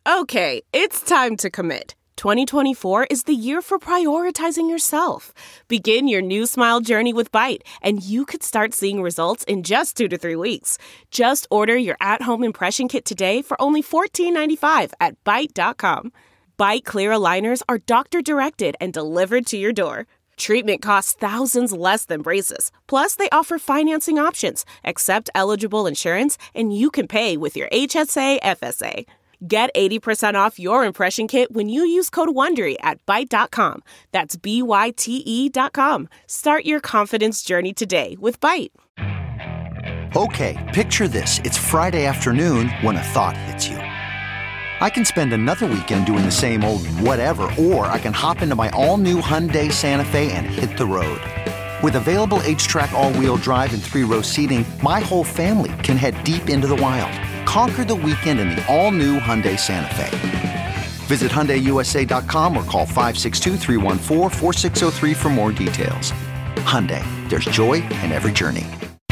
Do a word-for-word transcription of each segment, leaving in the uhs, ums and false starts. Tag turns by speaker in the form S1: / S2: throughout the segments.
S1: Okay, it's time to commit. twenty twenty-four is the year for prioritizing yourself. Begin your new smile journey with Byte, and you could start seeing results in just two to three weeks. Just order your at-home impression kit today for only fourteen ninety-five at byte dot com. Byte clear aligners are doctor-directed and delivered to your door. Treatment costs thousands less than braces. Plus, they offer financing options, accept eligible insurance, and you can pay with your H S A F S A. Get eighty percent off your impression kit when you use code WONDERY at byte dot com. That's B Y T E dot com. Start your confidence journey today with Byte.
S2: Okay, picture this. It's Friday afternoon when a thought hits you. I can spend another weekend doing the same old whatever, or I can hop into my all-new Hyundai Santa Fe and hit the road. With available H-Track all-wheel drive and three-row seating, my whole family can head deep into the wild. Conquer the weekend in the all-new Hyundai Santa Fe. Visit Hyundai U S A dot com or call five six two, three one four, four six zero three for more details. Hyundai, there's joy in every journey.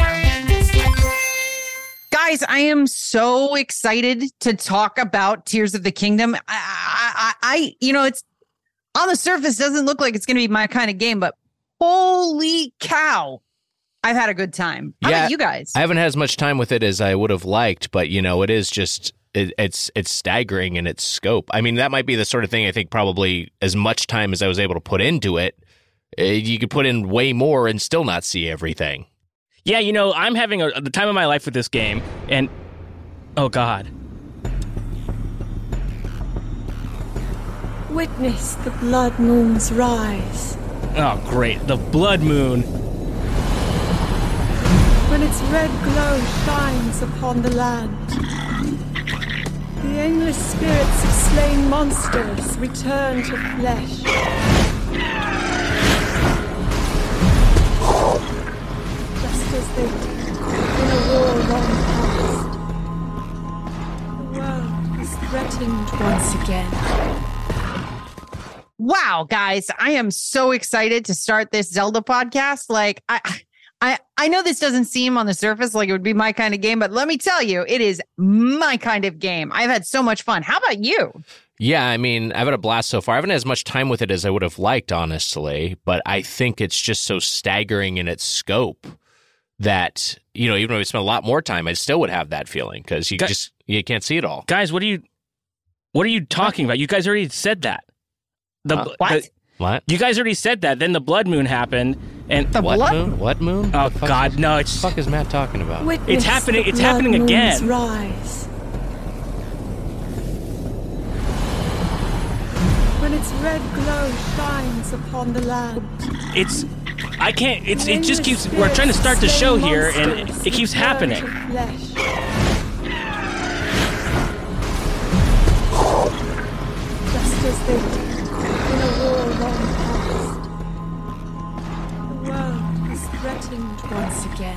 S3: Guys, I am so excited to talk about Tears of the Kingdom. I, I, I, you know, it's on the surface doesn't look like it's going to be my kind of game, but holy cow, I've had a good time. How
S4: yeah,
S3: about you guys?
S4: I haven't had as much time with it as I would have liked, but you know, it is just it, it's it's staggering in its scope. I mean, that might be the sort of thing I think probably as much time as I was able to put into it, you could put in way more and still not see everything.
S5: Yeah, you know, I'm having a, the time of my life with this game, and oh god.
S6: Witness the blood moon's rise.
S5: Oh great, the blood moon.
S6: When its red glow shines upon the land, the aimless spirits of slain monsters return to flesh. Just as they did in a war long past, the world is threatened once again.
S3: Wow, guys, I am so excited to start this Zelda podcast. Like, I... I, I know this doesn't seem on the surface like it would be my kind of game, but let me tell you, it is my kind of game. I've had so much fun. How about you?
S4: Yeah, I mean, I've had a blast so far. I haven't had as much time with it as I would have liked, honestly, but I think it's just so staggering in its scope that, you know, even though we spent a lot more time, I still would have that feeling because you Guys, just you can't see it all.
S5: Guys, what are you what are you talking about? You guys already said that. The,
S3: uh, what?
S5: The,
S4: What?
S5: You guys already said that. Then the blood moon happened, and
S4: the what
S3: blood
S4: moon? What moon?
S5: Oh God,
S4: is,
S5: no! It's
S4: what the fuck is Matt talking about?
S6: Witness
S5: it's happening. It's happening again.
S6: Rise. When its red glow shines upon the land.
S5: It's. I can't. It's. It just keeps. We're trying to start the show here, and it, it keeps happening.
S6: Just as they did. In a war long past, the world is threatened once again.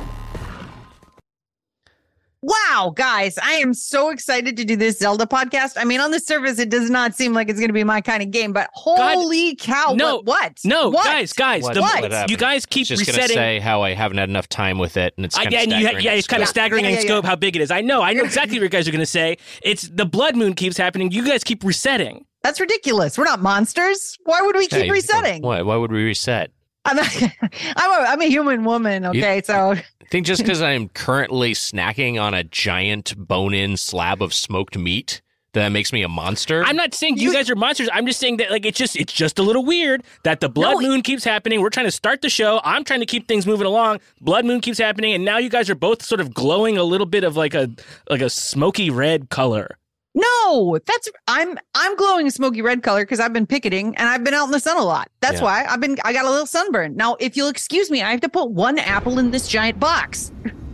S3: Wow, guys, I am so excited to do this Zelda podcast. I mean, on the surface, it does not seem like it's going to be my kind of game, but holy
S5: God,
S3: cow,
S5: no,
S3: what? What?
S5: No,
S3: what?
S5: guys, guys,
S4: what,
S5: the,
S4: what
S5: you guys keep
S4: just
S5: resetting.
S4: Just going to say how I haven't had enough time with it, and it's kind
S5: I,
S4: of
S5: and
S4: staggering.
S5: You, yeah, it's kind of staggering
S3: yeah, yeah,
S5: in scope
S3: yeah.
S5: how big it is. I know, I know exactly what you guys are going to say. It's the blood moon keeps happening. You guys keep resetting.
S3: That's ridiculous. We're not monsters. Why would we keep
S4: hey,
S3: resetting?
S4: Why? Why would we reset?
S3: I'm a, I'm a, I'm a human woman, okay?
S4: You,
S3: so
S4: I think just because I'm currently snacking on a giant bone-in slab of smoked meat, that makes me a monster.
S5: I'm not saying you, you guys are monsters. I'm just saying that like it's just it's just a little weird that the blood no, moon keeps happening. We're trying to start the show. I'm trying to keep things moving along. Blood moon keeps happening, and now you guys are both sort of glowing a little bit of like a like a smoky red color.
S3: No, that's I'm I'm glowing a smoky red color because I've been picketing and I've been out in the sun a lot. That's yeah. why I've been I got a little sunburn. Now, if you'll excuse me, I have to put one apple in this giant box.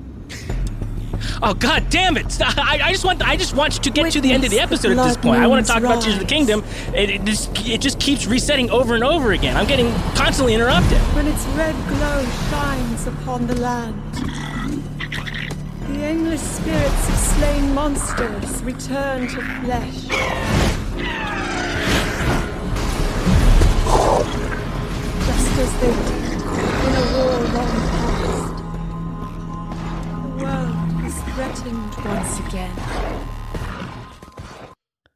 S5: Oh God damn it! I, I just want I just want to get Witness to the end of the episode at this point. I want to talk rise. about Tears of the Kingdom. It, it just it just keeps resetting over and over again. I'm getting constantly interrupted.
S6: When its red glow shines upon the land, the aimless spirits of slain monsters return to flesh. Just as they did in a war long past, the world is threatened once again.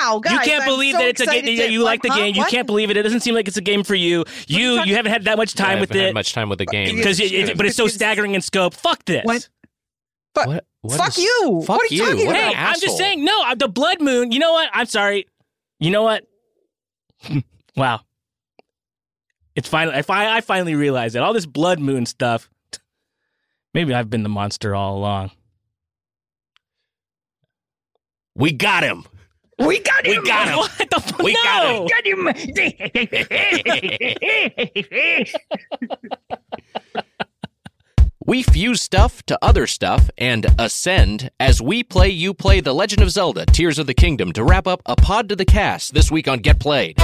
S3: Wow, guys,
S5: you can't
S3: I'm
S5: believe
S3: so
S5: that it's a game
S3: excited
S5: that
S3: to-
S5: you like the
S3: Huh?
S5: game. You
S3: What?
S5: can't believe it. It doesn't seem like it's a game for you. You you haven't had that much time
S4: I
S5: with
S4: haven't had
S5: it
S4: much time with the game.
S5: because it, it, but it's so staggering in scope. Fuck this.
S3: What? Fuck,
S4: What- what
S3: fuck
S4: is-
S3: you.
S4: fuck
S3: what are you,
S4: you.
S3: talking
S4: What
S3: about?
S4: an
S5: Hey, I'm just
S4: asshole.
S5: saying. No, uh, the Blood Moon. You know what? I'm sorry. You know what? Wow. It's finally. I, fi- I finally realized that all this Blood Moon stuff. Maybe I've been the monster all along.
S4: We got him.
S3: We got
S4: We
S3: him.
S4: got him.
S5: What the fuck?
S4: We got
S5: no.
S4: We fuse stuff to other stuff and ascend as we play you play The Legend of Zelda Tears of the Kingdom to wrap up a pod to the cast this week on Get Played.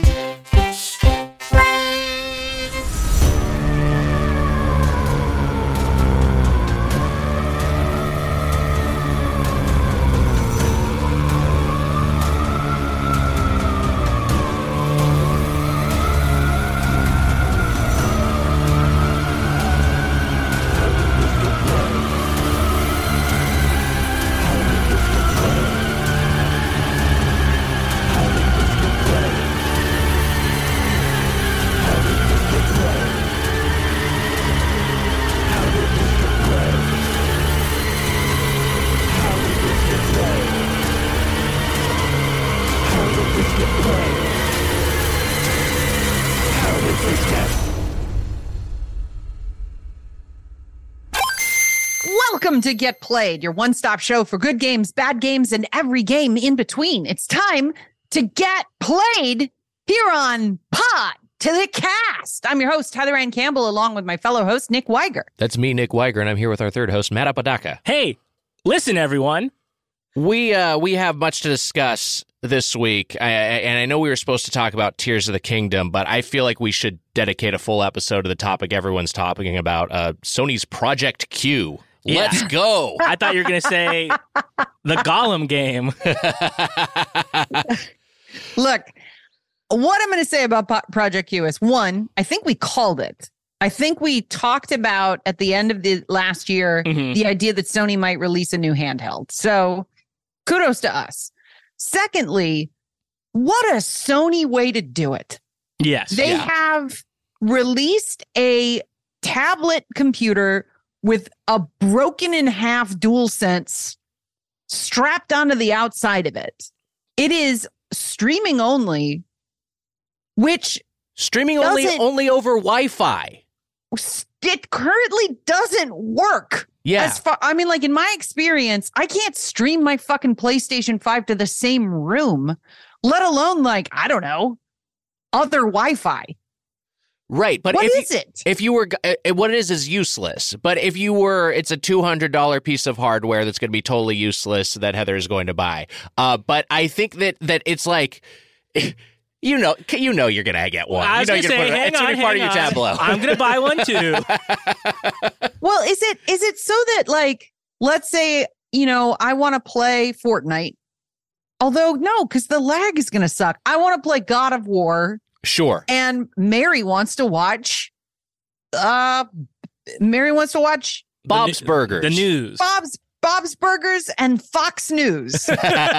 S3: Welcome to Get Played, your one-stop show for good games, bad games, and every game in between. It's time to get played here on Pod to the Cast. I'm your host, Heather Ann Campbell, along with my fellow host, Nick Weiger.
S4: That's me, Nick Weiger, and I'm here with our third host, Matt Apodaca.
S5: Hey, listen, everyone.
S4: We uh, we have much to discuss this week, I, I, and I know we were supposed to talk about Tears of the Kingdom, but I feel like we should dedicate a full episode to the topic everyone's talking about, uh, Sony's Project Q.
S5: Yeah.
S4: Let's go.
S5: I thought you were going to say the Gollum game.
S3: Look, what I'm going to say about Po- Project Q is, one, I think we called it. I think we talked about at the end of the last year
S5: Mhm.
S3: the idea that Sony might release a new handheld. So kudos to us. Secondly, what a Sony way to do it.
S5: Yes.
S3: They
S4: Yeah.
S3: have released a tablet computer with a broken in half DualSense strapped onto the outside of it. It is streaming only, which
S4: Streaming only
S3: Does it-
S4: only over Wi-Fi.
S3: it currently doesn't work.
S4: Yeah.
S3: As far, I mean, like in my experience, I can't stream my fucking PlayStation five to the same room, let alone like, I don't know, other Wi-Fi.
S4: Right, but
S3: What
S4: if
S3: is
S4: you,
S3: it?
S4: If you were, uh, what it is is useless. But if you were, it's a two hundred dollars piece of hardware that's going to be totally useless that Heather is going to buy. Uh, but I think that that it's like, you know, you know, you're going to get one.
S5: I was
S4: you know,
S5: going to
S4: you're
S5: say,
S4: gonna put it-
S5: hang
S4: it's
S5: on,
S4: gonna be part of
S5: hang
S4: your
S5: on.
S4: tableau.
S5: I'm going to buy one too.
S3: Well, is it is it so that like, let's say, you know, I want to play Fortnite. Although no, because the lag is going to suck. I want to play God of War,
S4: Sure.
S3: and Mary wants to watch. Uh, Mary wants to watch
S4: Bob's
S5: The-
S4: Burgers.
S5: The news.
S3: Bob's Bob's Burgers and Fox News.
S4: Same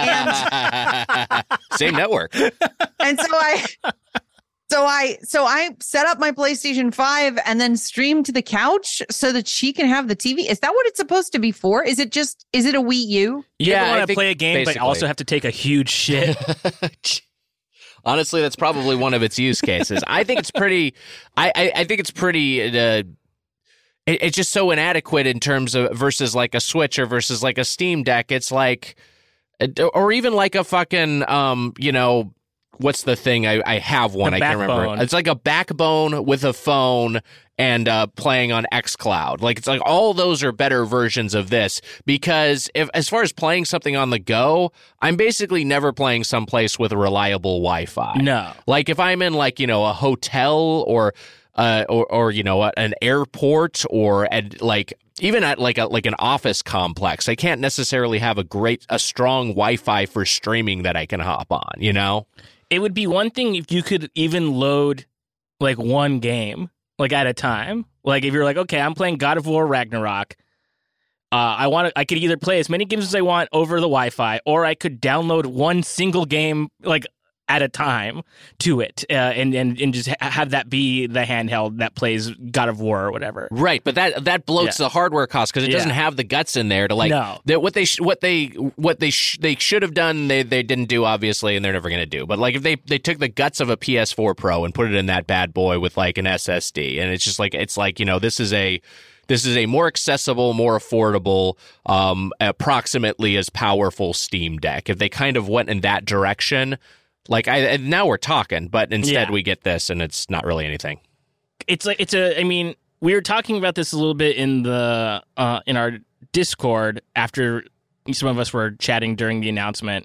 S4: network.
S3: And so I so I so I set up my PlayStation five and then stream to the couch so that she can have the T V. Is that what it's supposed to be for? Is it just is it a Wii U?
S5: You
S4: Yeah,
S5: ever
S4: I
S5: want to
S4: think
S5: play a game,
S4: basically.
S5: but also have to take a huge shit.
S4: Honestly, that's probably one of its use cases. I think it's pretty. I I, I think it's pretty. Uh, it, it's just so inadequate in terms of versus like a Switch or versus like a Steam Deck. It's like, or even like a fucking um, you know, what's the thing? I I have one.
S5: A
S4: I can't remember.
S5: backbone.
S4: It's like a backbone with a phone and uh, playing on xCloud. Like it's like all those are better versions of this because if as far as playing something on the go, I'm basically never playing someplace with a reliable Wi-Fi.
S5: No.
S4: Like if I'm in like, you know, a hotel or uh or or you know, an airport or at like even at like a like an office complex, I can't necessarily have a great a strong Wi-Fi for streaming that I can hop on, you know?
S5: It would be one thing if you could even load like one game, like at a time. Like if you're like, okay, I'm playing God of War Ragnarok. Uh, I want to. I could either play as many games as I want over the Wi-Fi, or I could download one single game like at a time to it, uh, and and and just ha- have that be the handheld that plays God of War or whatever.
S4: Right, but that that bloats
S5: Yeah.
S4: the hardware cost because it
S5: Yeah.
S4: doesn't have the guts in there to like
S5: No.
S4: that what they sh- what they what they sh- they should have done they they didn't do obviously, and they're never going to do. But like if they they took the guts of a P S four Pro and put it in that bad boy with like an S S D, and it's just like it's like you know this is a This is a more accessible, more affordable, um, approximately as powerful Steam Deck. If they kind of went in that direction, like I and now we're talking, but instead
S5: Yeah.
S4: we get this, and it's not really anything.
S5: It's like it's a. I mean, we were talking about this a little bit in the uh, in our Discord after some of us were chatting during the announcement,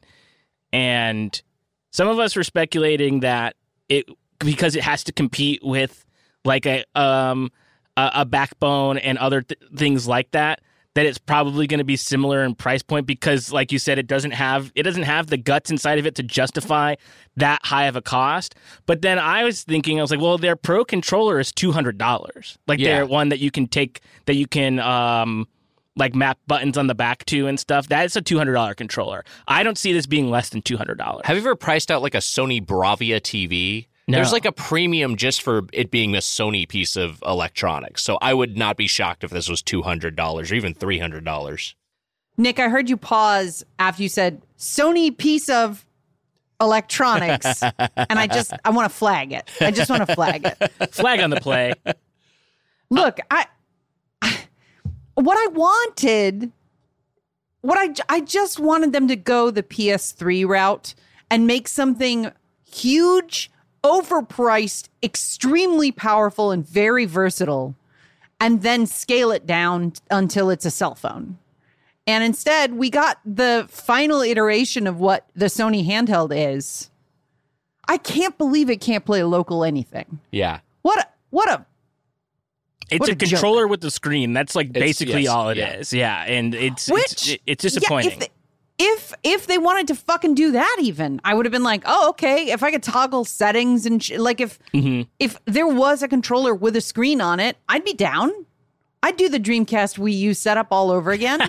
S5: and some of us were speculating that it because it has to compete with like a um a, a Backbone and other th- things like that. That it's probably going to be similar in price point because, like you said, it doesn't have it doesn't have the guts inside of it to justify that high of a cost. But then I was thinking, I was like, well, their Pro controller is two hundred dollars. Like
S4: Yeah.
S5: their one that you can take that you can um like map buttons on the back to and stuff. That's a two hundred dollar controller. I don't see this being less than two hundred dollars.
S4: Have you ever priced out like a Sony Bravia T V?
S5: No.
S4: There's like a premium just for it being a Sony piece of electronics. So I would not be shocked if this was two hundred dollars or even three hundred dollars.
S3: Nick, I heard you pause after you said Sony piece of electronics, and I just I want to flag it. I just want to flag it.
S5: Flag on the play.
S3: Look, I, I what I wanted, what I I just wanted them to go the P S three route and make something huge, overpriced, extremely powerful, and very versatile, and then scale it down until it's a cell phone. And instead, we got the final iteration of what the Sony handheld is. I can't believe it can't play local anything.
S4: Yeah.
S3: What a, what a
S5: It's
S3: What
S5: a,
S3: a joke.
S5: controller with the screen. That's like
S4: It's-
S5: basically
S4: yes,
S5: all it
S4: yeah.
S5: is. Yeah, and it's
S3: Which
S5: it's, it's disappointing.
S3: Yeah, if, they, if if they wanted to fucking do that, even I would have been like, oh, okay. If I could toggle settings and sh- like if
S5: Mm-hmm.
S3: if there was a controller with a screen on it, I'd be down. I'd do the Dreamcast Wii U setup all over again.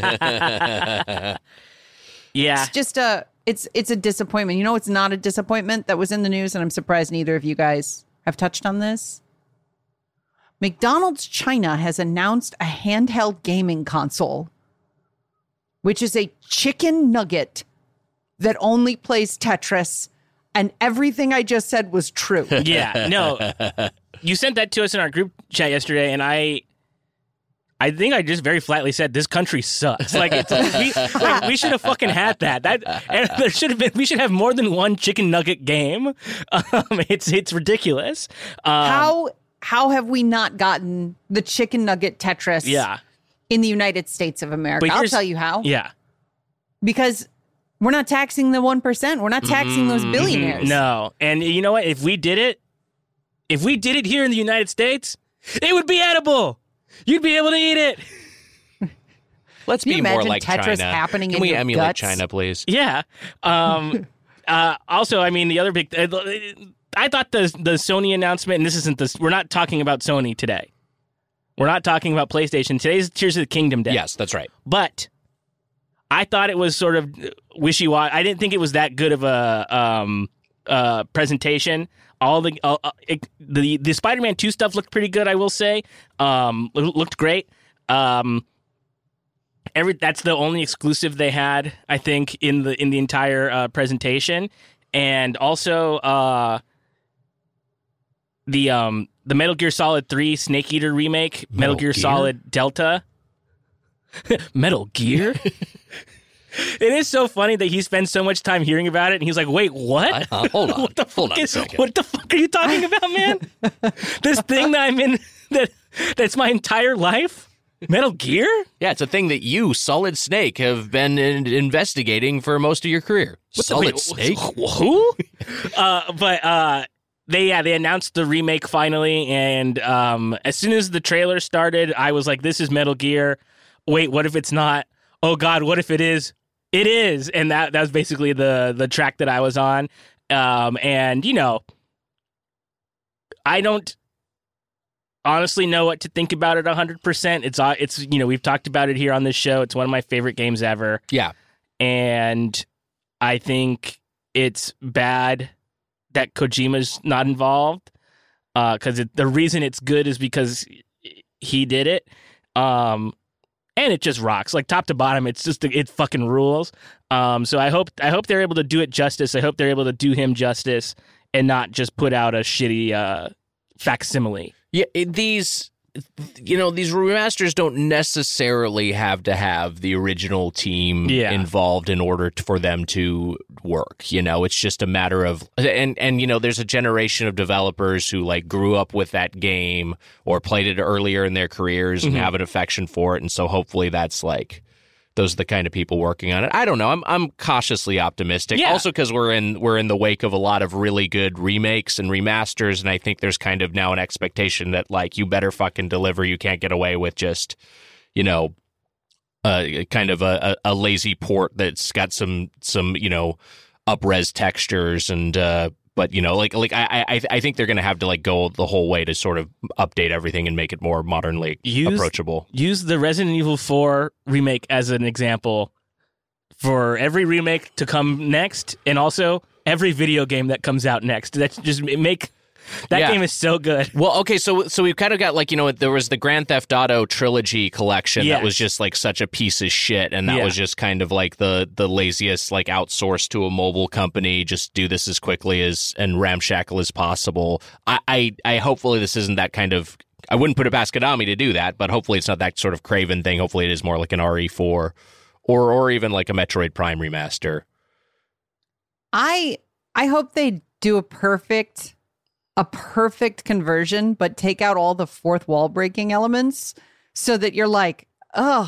S5: yeah,
S3: It's just a it's it's a disappointment. You know, it's not a disappointment that was in the news, and I'm surprised neither of you guys have touched on this. McDonald's China has announced a handheld gaming console, which is a chicken nugget that only plays Tetris, and everything I just said was true.
S5: yeah. No, you sent that to us in our group chat yesterday, and I. I think I just very flatly said this country sucks. Like, it's, we, like we should have fucking had that. That and there should have been. We should have more than one chicken nugget game. Um, it's it's ridiculous. Um,
S3: How how have we not gotten the chicken nugget Tetris
S5: Yeah.
S3: in the United States of America?
S5: But
S3: I'll
S5: here's-
S3: tell you how.
S5: Yeah.
S3: Because we're not taxing the one percent. We're not taxing those billionaires.
S5: No. And you know what? If we did it, if we did it here in the United States, it would be edible. You'd be able to eat it.
S4: Let's
S3: Can you
S4: be more
S3: imagine
S4: like
S3: Tetris
S4: China.
S3: happening
S4: Can
S3: in
S4: we
S3: your
S4: emulate
S3: guts?
S4: China, please?
S5: Yeah. Um, uh, also, I mean, the other big. Uh, I thought the the Sony announcement, and this isn't this. We're not talking about Sony today. We're not talking about PlayStation. Today's Tears of the Kingdom Day.
S4: Yes, that's right.
S5: But I thought it was sort of wishy-washy. I didn't think it was that good of a um, uh, presentation. All the uh, uh, it, the the Spider-Man two stuff looked pretty good, I will say. Um, lo- looked great. Um, every that's the only exclusive they had, I think, in the in the entire uh, presentation, and also uh, the um the Metal Gear Solid three Snake Eater remake, Metal,
S4: Metal
S5: Gear,
S4: Gear?
S5: Solid Delta. Metal Gear. It is so funny that he spends so much time hearing about it, and he's like, "Wait, what?
S4: Uh, hold on.
S5: what the
S4: Hold
S5: fuck
S4: on a
S5: is?
S4: second.
S5: What the fuck are you talking about, man? This thing that I'm in that that's my entire life, Metal Gear?
S4: Yeah, it's a thing that you, Solid Snake, have been in- investigating for most of your career. Solid
S5: Wait,
S4: Snake?
S5: Who? uh, but uh, they yeah they announced the remake finally, and um, as soon as the trailer started, I was like, "This is Metal Gear." Wait, what if it's not? Oh God, what if it is? It is, and that that was basically the the track that I was on. Um, and you know, I don't. honestly know what to think about it one hundred percent. It's, it's you know, we've talked about it here on this show. It's one of my favorite games ever.
S4: Yeah.
S5: And I think it's bad that Kojima's not involved because uh, the reason it's good is because he did it. Um, and it just rocks. Like, top to bottom, it's just, it fucking rules. Um, so I hope I hope they're able to do it justice. I hope they're able to do him justice and not just put out a shitty uh, facsimile.
S4: Yeah, it, these, you know, these remasters don't necessarily have to have the original team
S5: yeah.
S4: involved in order to, for them to work. You know, it's just a matter of, and, and, you know, there's a generation of developers who, like, grew up with that game or played it earlier in their careers and
S5: mm-hmm.
S4: have an affection for it. And so hopefully that's, like, those are the kind of people working on it. I don't know. I'm I'm cautiously optimistic.
S5: Yeah.
S4: Also because we're in we're in the wake of a lot of really good remakes and remasters, and I think there's kind of now an expectation that, like, you better fucking deliver. You can't get away with just, you know, uh, kind of a, a, a lazy port that's got some some you know up-res textures and. Uh, But, you know, like like I I, I think they're going to have to, like, go the whole way to sort of update everything and make it more modernly
S5: use,
S4: approachable.
S5: Use the Resident Evil four remake as an example for every remake to come next, and also every video game that comes out next. That's just make that
S4: yeah.
S5: game is so good.
S4: Well, okay, so so we've kind of got, like, you know, there was the Grand Theft Auto trilogy collection
S5: yes.
S4: that was just, like, such a piece of shit, and that
S5: yeah.
S4: was just kind of like the the laziest, like, outsourced to a mobile company, just do this as quickly as and ramshackle as possible. I I, I hopefully this isn't that kind of. I wouldn't put it past Konami to do that, but hopefully it's not that sort of craven thing. Hopefully it is more like an R E four or or even like a Metroid Prime remaster.
S3: I I hope they do a perfect. a perfect conversion, but take out all the fourth wall breaking elements so that you're like, ugh,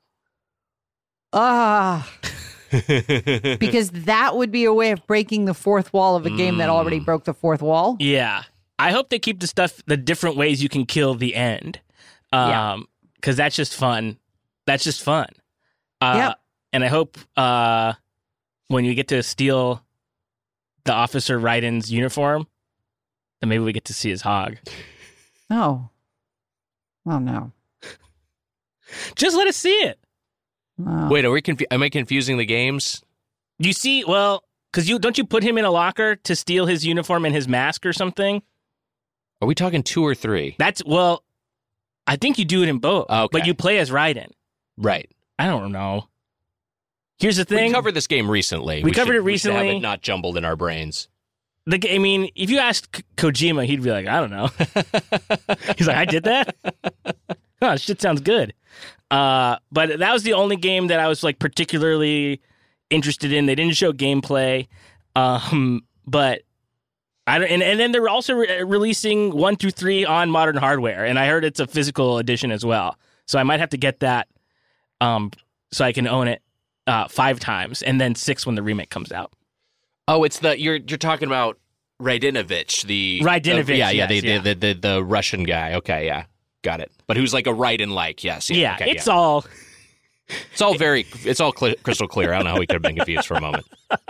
S3: ah, because that would be a way of breaking the fourth wall of a game that already broke the fourth wall.
S5: Yeah. I hope they keep the stuff, the different ways you can kill the end. Um,
S3: Yeah.
S5: Cause that's just fun. That's just fun. Uh,
S3: Yep.
S5: And I hope, uh, when you get to steal the Officer Raiden's uniform, then maybe we get to see his hog.
S3: Oh. Oh, no.
S5: Just let us see it.
S3: Oh.
S4: Wait, are we confu- am I confusing the games?
S5: You see, well, because you don't you put him in a locker to steal his uniform and his mask or something?
S4: Are we talking two or three?
S5: That's, well, I think you do it in both.
S4: Okay.
S5: But you play as Raiden.
S4: Right.
S5: I don't know. Here's the thing.
S4: We covered this game recently.
S5: We, we covered
S4: should,
S5: it recently.
S4: We should have it not jumbled in our brains.
S5: The, I mean, if you asked K- Kojima, he'd be like, I don't know. He's like, I did that? Oh, shit sounds good. Uh, but that was the only game that I was, like, particularly interested in. They didn't show gameplay. Um, but, I don't, and, and then they're also re- releasing one through three on modern hardware. And I heard it's a physical edition as well. So I might have to get that um, so I can own it uh, five times and then six when the remake comes out.
S4: Oh, it's the you're you're talking about Raidinovich, the
S5: Raidinovich,
S4: uh, yeah, yeah,
S5: yes,
S4: the,
S5: yeah.
S4: The, the the the Russian guy. Okay, yeah, got it. But who's like a Raiden-like? Yes, yeah,
S5: Yeah,
S4: okay,
S5: it's
S4: yeah.
S5: all
S4: it's all very it's all cl- crystal clear. I don't know how we could have been confused for a moment.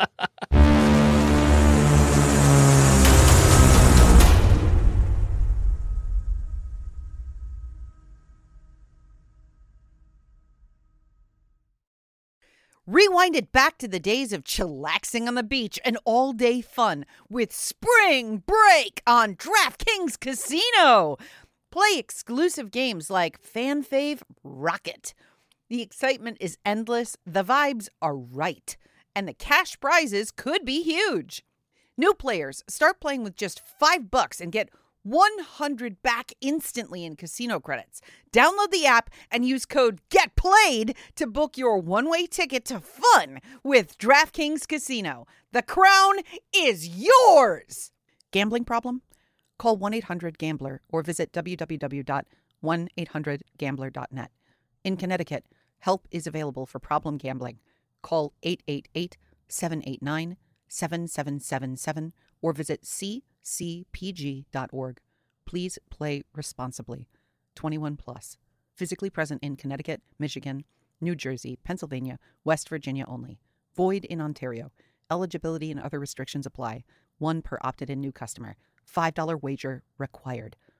S7: Rewind it back to the days of chillaxing on the beach and all-day fun with Spring Break on DraftKings Casino. Play exclusive games like Fan Fave Rocket. The excitement is endless, the vibes are right, and the cash prizes could be huge. New players start playing with just five bucks and get one hundred back instantly in casino credits. Download the app and use code GETPLAYED to book your one-way ticket to fun with DraftKings Casino. The crown is yours! Gambling problem? Call one eight hundred gambler or visit w w w dot one eight hundred gambler dot net. In Connecticut, help is available for problem gambling. Call eight eight eight, seven eight nine, seven seven seven seven or visit c c p g dot org. Please play responsibly. twenty-one plus. Physically present in Connecticut, Michigan, New Jersey, Pennsylvania, West Virginia only. Void in Ontario. Eligibility and other restrictions apply. One per opted-in new customer. five dollars wager required.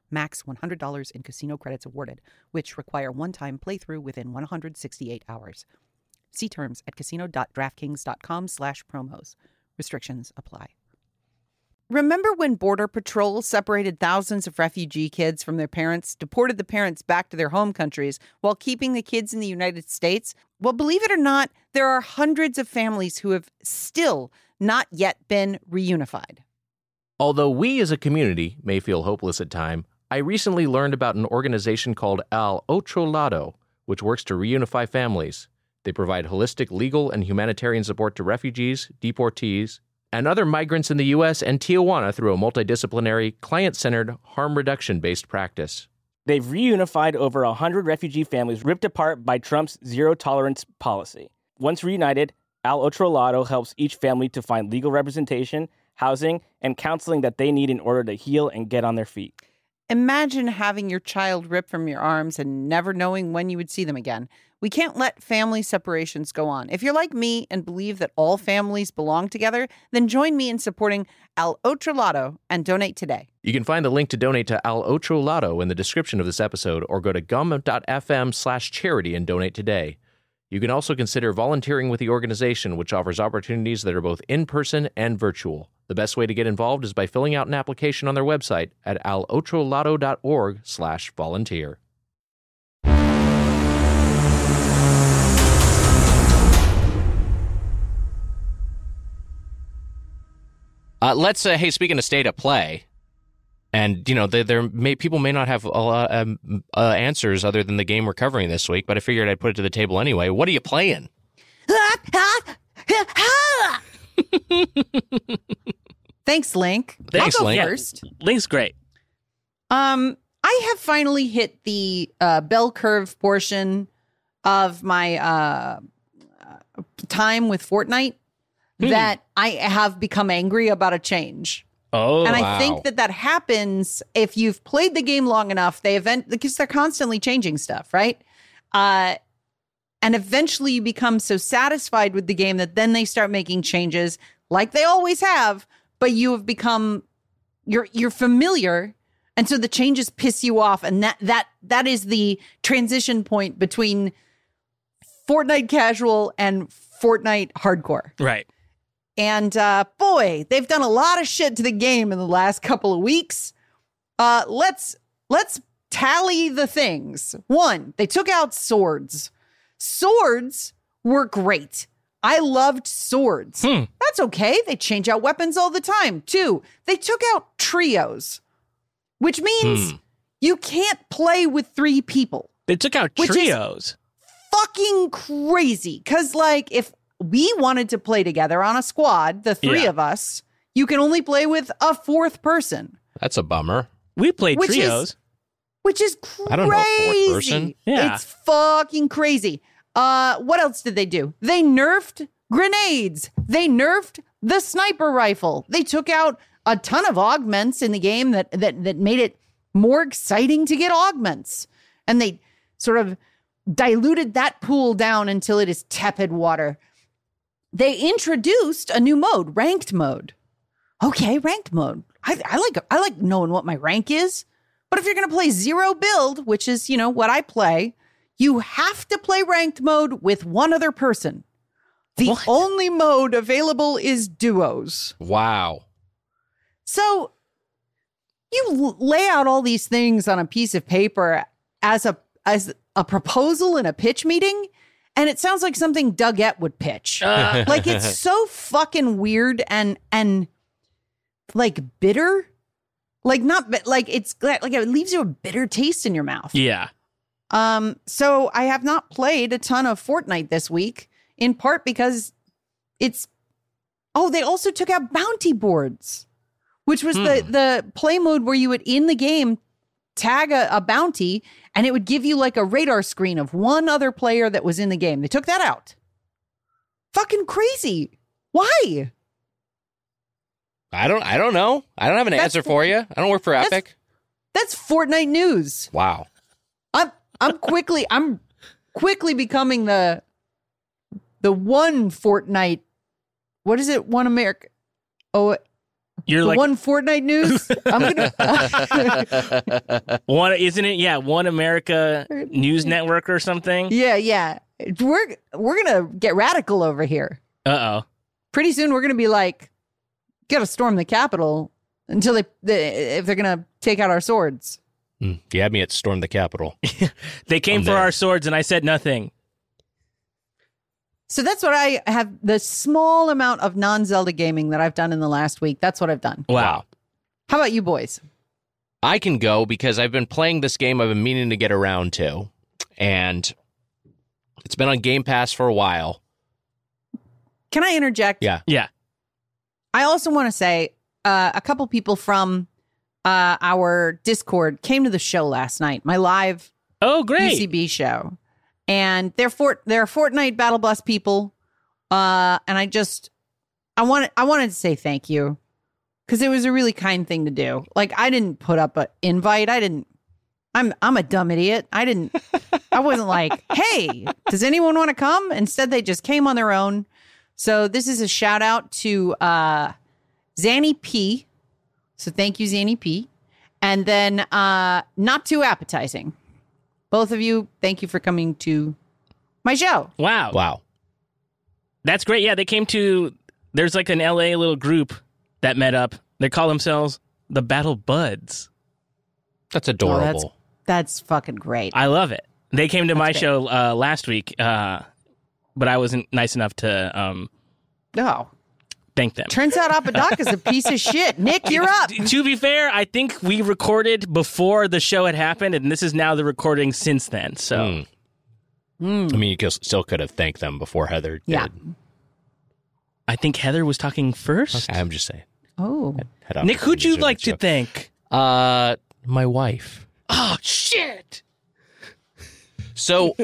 S7: Max one hundred dollars in casino credits awarded, which require one-time playthrough within one hundred sixty-eight hours. See terms at casino.draftkings.com slash promos. Restrictions apply. Remember when Border Patrol separated thousands of refugee kids from their parents, deported the parents back to their home countries while keeping the kids in the United States? Well, believe it or not, there are hundreds of families who have still not yet been reunified.
S4: Although we as a community may feel hopeless at times, I recently learned about an organization called Al Otro Lado, which works to reunify families. They provide holistic legal and humanitarian support to refugees, deportees, and other migrants in the U S and Tijuana through a multidisciplinary, client-centered, harm reduction-based practice.
S5: They've reunified over one hundred refugee families ripped apart by Trump's zero-tolerance policy. Once reunited, Al Otro Lado helps each family to find legal representation, housing, and counseling that they need in order to heal and get on their feet.
S7: Imagine having your child ripped from your arms and never knowing when you would see them again. We can't let family separations go on. If you're like me and believe that all families belong together, then join me in supporting Al Otro Lado and donate today.
S4: You can find the link to donate to Al Otro Lado in the description of this episode, or go to gum.fm slash charity and donate today. You can also consider volunteering with the organization, which offers opportunities that are both in-person and virtual. The best way to get involved is by filling out an application on their website at alotrolado.org slash volunteer. Uh, let's uh, hey, speaking of state of play, and you know, there, there may people may not have a lot of um, uh, answers other than the game we're covering this week, but I figured I'd put it to the table anyway. What are you playing?
S7: Thanks, Link.
S4: Thanks,
S7: I'll go
S4: Link.
S7: first.
S5: Link's great.
S7: Um, I have finally hit the uh, bell curve portion of my uh, time with Fortnite hmm. that I have become angry about a change.
S5: Oh,
S7: and I
S4: wow.
S7: think that that happens if you've played the game long enough. They event because they're constantly changing stuff, right? Uh, and eventually you become so satisfied with the game that then they start making changes, like they always have. But you have become you're you're familiar, and so the changes piss you off, and that that that is the transition point between Fortnite casual and Fortnite hardcore.
S5: Right.
S7: And uh, boy, they've done a lot of shit to the game in the last couple of weeks. Uh, let's let's tally the things. One, they took out swords. Swords were great. I loved swords.
S5: Hmm.
S7: That's okay. They change out weapons all the time. Two, they took out trios, which means hmm. you can't play with three people.
S5: They took out trios.
S7: Fucking crazy. Because, like, if we wanted to play together on a squad, the three
S5: yeah.
S7: of us, you can only play with a fourth person.
S4: That's a bummer.
S5: We played
S7: which
S5: trios.
S7: Is, which is crazy.
S4: I don't know, fourth person.
S5: Yeah.
S7: It's fucking crazy. Uh, what else did they do? They nerfed grenades. They nerfed the sniper rifle. They took out a ton of augments in the game that that that made it more exciting to get augments. And they sort of diluted that pool down until it is tepid water. They introduced a new mode, ranked mode. Okay, ranked mode. I, I like I like knowing what my rank is. But if you're going to play zero build, which is, you know, what I play, you have to play ranked mode with one other person. The
S5: what?
S7: only mode available is duos.
S4: Wow.
S7: So you l- lay out all these things on a piece of paper as a as a proposal in a pitch meeting, and it sounds like something Dougette would pitch.
S5: Uh.
S7: Like, it's so fucking weird and and like bitter. Like not like it's like it leaves you a bitter taste in your mouth.
S5: Yeah.
S7: Um, so I have not played a ton of Fortnite this week, in part because it's, oh, they also took out bounty boards, which was hmm. the, the play mode where you would, in the game, tag a, a bounty and it would give you like a radar screen of one other player that was in the game. They took that out. Fucking crazy. Why?
S4: I don't, I don't know. I don't have an
S7: That's,
S4: answer for you. I don't work for Epic.
S7: That's, that's Fortnite news.
S4: Wow.
S7: I'm I'm quickly I'm quickly becoming the the one Fortnite. What is it? One America. Oh,
S5: You're
S3: the
S5: like
S3: one Fortnite news. I'm gonna.
S5: one, isn't it? Yeah, One America News Network or something.
S3: yeah, yeah. We're we're gonna get radical over here.
S5: Uh oh.
S3: Pretty soon, we're gonna be like, gotta storm the Capitol until they, they if they're gonna take out our swords.
S4: Mm, you had me at storm the Capitol.
S5: They came
S4: I'm
S5: for
S4: there.
S5: our swords, and I said nothing.
S3: So that's what I have. The small amount of non-Zelda gaming that I've done in the last week. That's what I've done.
S5: Wow.
S3: How about you boys?
S4: I can go because I've been playing this game I've been meaning to get around to, and it's been on Game Pass for a while.
S3: Can I interject?
S4: Yeah.
S5: Yeah.
S3: I also want to say uh, a couple people from uh, our Discord came to the show last night, my live
S5: Oh, great.
S3: U C B show. And they're fort they're Fortnite Battle Bus people. Uh, and I just I wanted I wanted to say thank you. Because it was a really kind thing to do. Like, I didn't put up an invite. I didn't I'm I'm a dumb idiot. I didn't I wasn't like, hey, does anyone want to come? Instead, they just came on their own. So this is a shout out to uh Zanny P. So thank you, Zanny P. And then uh Not Too Appetizing. Both of you, thank you for coming to my show.
S5: Wow.
S4: Wow.
S5: That's great. Yeah, they came to, there's like an L A little group that met up. They call themselves the Battle Buds.
S4: That's
S3: Oh,
S4: adorable.
S3: that's, that's fucking great.
S5: I love it. They came to my
S3: great.
S5: show uh, last week, uh, but I wasn't nice enough to um,
S3: Oh,
S5: thank them.
S3: turns out Apodaca's a piece of shit. Nick, you're up.
S5: To be fair, I think we recorded before the show had happened, and this is now the recording since then. So,
S4: Mm.
S3: Mm.
S4: I mean, you could- still could have thanked them before Heather did.
S3: Yeah.
S5: I think Heather was talking first.
S4: I'm just saying.
S3: Oh,
S4: Head
S5: Nick, who'd you
S4: opportunities
S5: like
S4: are
S5: to
S4: good
S5: thank?
S4: stuff. Uh, my wife.
S5: Oh, shit.
S4: So,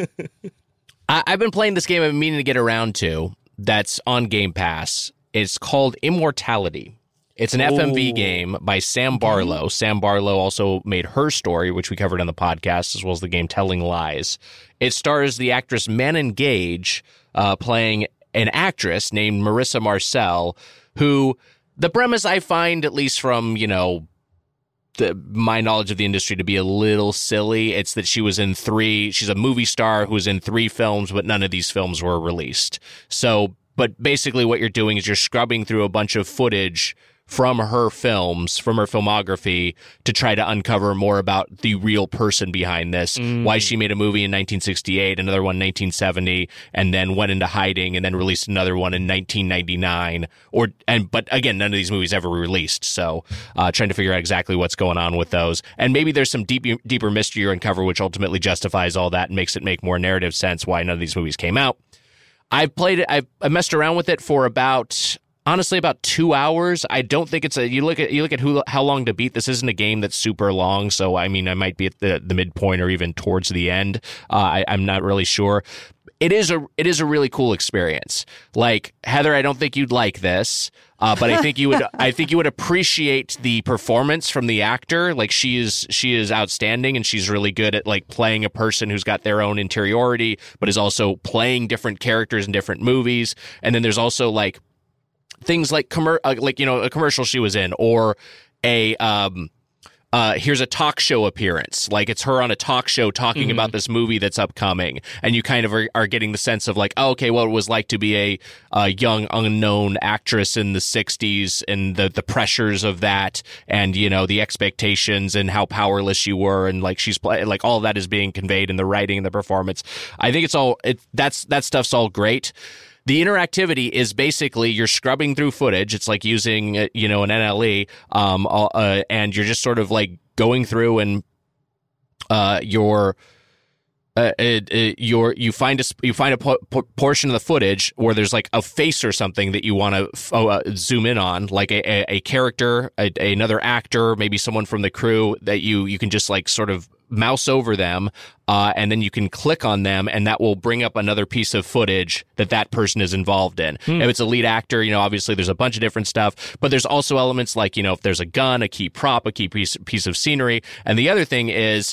S4: I- I've been playing this game I've been meaning to get around to that's on Game Pass. It's called Immortality. It's an F M V
S5: Ooh.
S4: game by Sam Barlow. Sam Barlow also made Her Story, which we covered on the podcast, as well as the game Telling Lies. It stars the actress Manon Gage uh, playing an actress named Marissa Marcel, who the premise I find, at least from, you know, the, my knowledge of the industry, to be a little silly. It's that she was in three, she's a movie star who was in three films, but none of these films were released. So, but basically what you're doing is you're scrubbing through a bunch of footage from her films, from her filmography, to try to uncover more about the real person behind this.
S5: Mm.
S4: Why she made a movie in nineteen sixty-eight, another one in nineteen seventy, and then went into hiding, and then released another one in nineteen ninety-nine. Or and but again, none of these movies ever released. So uh, trying to figure out exactly what's going on with those, and maybe there's some deep, deeper mystery you uncover, which ultimately justifies all that and makes it make more narrative sense why none of these movies came out. I've played it. I've, I messed around with it for about. Honestly, about two hours. I don't think it's a. You look at you look at who how long to beat. This isn't a game that's super long, so I mean, I might be at the, the midpoint or even towards the end. Uh, I, I'm not really sure. It is a it is a really cool experience. Like Heather, I don't think you'd like this, uh, but I think you would. I think you would appreciate the performance from the actor. Like she is she is outstanding, and she's really good at like playing a person who's got their own interiority, but is also playing different characters in different movies. And then there's also like. Things like commer- uh, like you know a commercial she was in, or a um uh here's a talk show appearance, like it's her on a talk show talking
S5: Mm-hmm.
S4: about this movie that's upcoming, and you kind of are, are getting the sense of like, oh, okay, what it was like to be a, a young unknown actress in the sixties, and the the pressures of that, and you know the expectations and how powerless you were, and like she's play- like all of that is being conveyed in the writing and the performance. I think it's all it that's that stuff's all great. The interactivity is basically you're scrubbing through footage. It's like using, uh, you know, an N L E, um, uh, and you're just sort of like going through and uh, your uh, it, it, your you find a you find a po- po- portion of the footage where there's like a face or something that you want to f- uh, zoom in on, like a, a, a character, a, a, another actor, maybe someone from the crew that you you can just like sort of mouse over them, uh, and then you can click on them, and that will bring up another piece of footage that that person is involved in.
S5: Hmm.
S4: If it's a lead actor, you know, obviously there's a bunch of different stuff, but there's also elements like, you know, if there's a gun, a key prop, a key piece, piece of scenery. And the other thing is,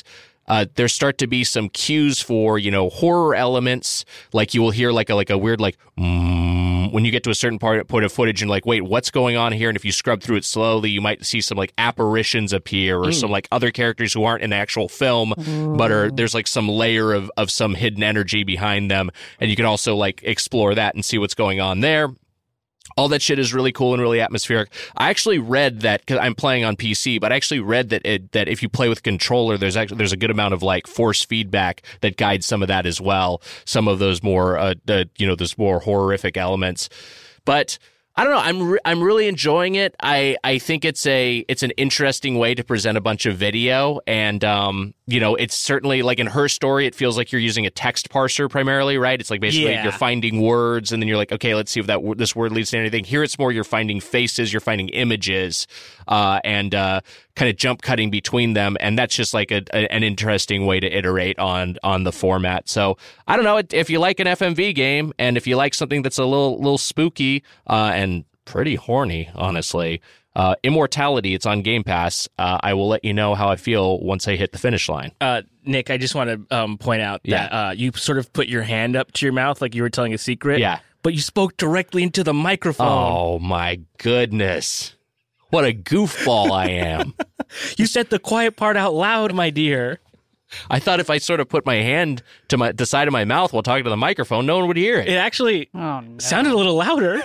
S4: uh, there start to be some cues for, you know, horror elements. Like you will hear like a like a weird like mm, when you get to a certain part point of footage and like, wait, what's going on here? And if you scrub through it slowly, you might see some like apparitions appear or mm. some like other characters who aren't in the actual film, mm. but are there's like some layer of of some hidden energy behind them, and you can also like explore that and see what's going on there. All that shit is really cool and really atmospheric. I actually read that, because I'm playing on P C, but I actually read that it, that if you play with controller, there's actually there's a good amount of like force feedback that guides some of that as well. Some of those more, uh, uh, you know, those more horrific elements. But I don't know. I'm re- I'm really enjoying it. I, I think it's a it's an interesting way to present a bunch of video, and um you know, it's certainly like in her story, it feels like you're using a text parser primarily, right? It's like basically
S5: yeah.
S4: you're finding words, and then you're like, okay, let's see if that this word leads to anything. Here, it's more you're finding faces, you're finding images, uh, and uh, kind of jump cutting between them, and that's just like a, a, an interesting way to iterate on on the format. So I don't know if you like an F M V game, and if you like something that's a little little spooky uh, and pretty horny, honestly. Uh, Immortality, it's on Game Pass. Uh, I will let you know how I feel once I hit the finish line.
S5: Uh, Nick, I just want to um, point out that yeah. uh, you sort of put your hand up to your mouth like you were telling a secret.
S4: Yeah.
S5: But you spoke directly into the microphone.
S4: Oh, my goodness. What a goofball I am.
S5: You said the quiet part out loud, my dear.
S4: I thought if I sort of put my hand to my the side of my mouth while talking to the microphone, no one would hear it.
S5: It actually
S7: oh, no.
S5: sounded a little louder.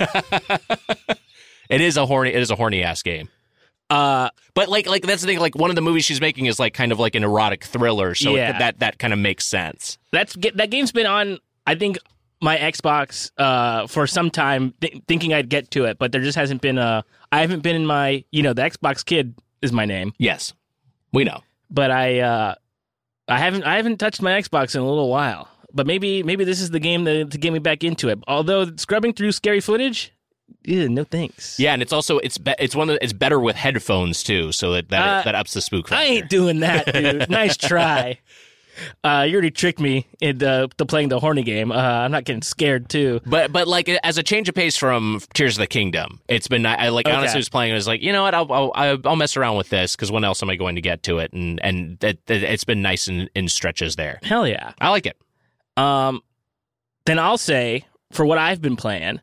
S4: It is a horny. It is a horny ass game. Uh, but like, like that's the thing. Like one of the movies she's making is like kind of like an erotic thriller, so
S5: yeah.
S4: it, that that kind of makes sense.
S5: That's that game's been on, I think, my Xbox uh for some time, th- thinking I'd get to it, but there just hasn't been a. I haven't been in my, you know, the Xbox kid is my name.
S4: Yes, we know.
S5: But I, uh, I haven't, I haven't touched my Xbox in a little while. But maybe, maybe this is the game to, to get me back into it. Although scrubbing through scary footage. Yeah, no thanks.
S4: Yeah, and it's also it's be- it's one of the, it's better with headphones too, so that that, uh, that ups the spook factor.
S5: I ain't doing that, dude. Nice try. Uh, you already tricked me into to playing the horny game. Uh, I'm not getting scared too.
S4: But but like as a change of pace from Tears of the Kingdom, it's been I like
S5: okay.
S4: honestly was playing. I was like, you know what, I'll I'll, I'll mess around with this because when else am I going to get to it? And and that, that it's been nice in, in stretches there.
S5: Hell yeah,
S4: I like it.
S5: Um, then I'll say for what I've been playing.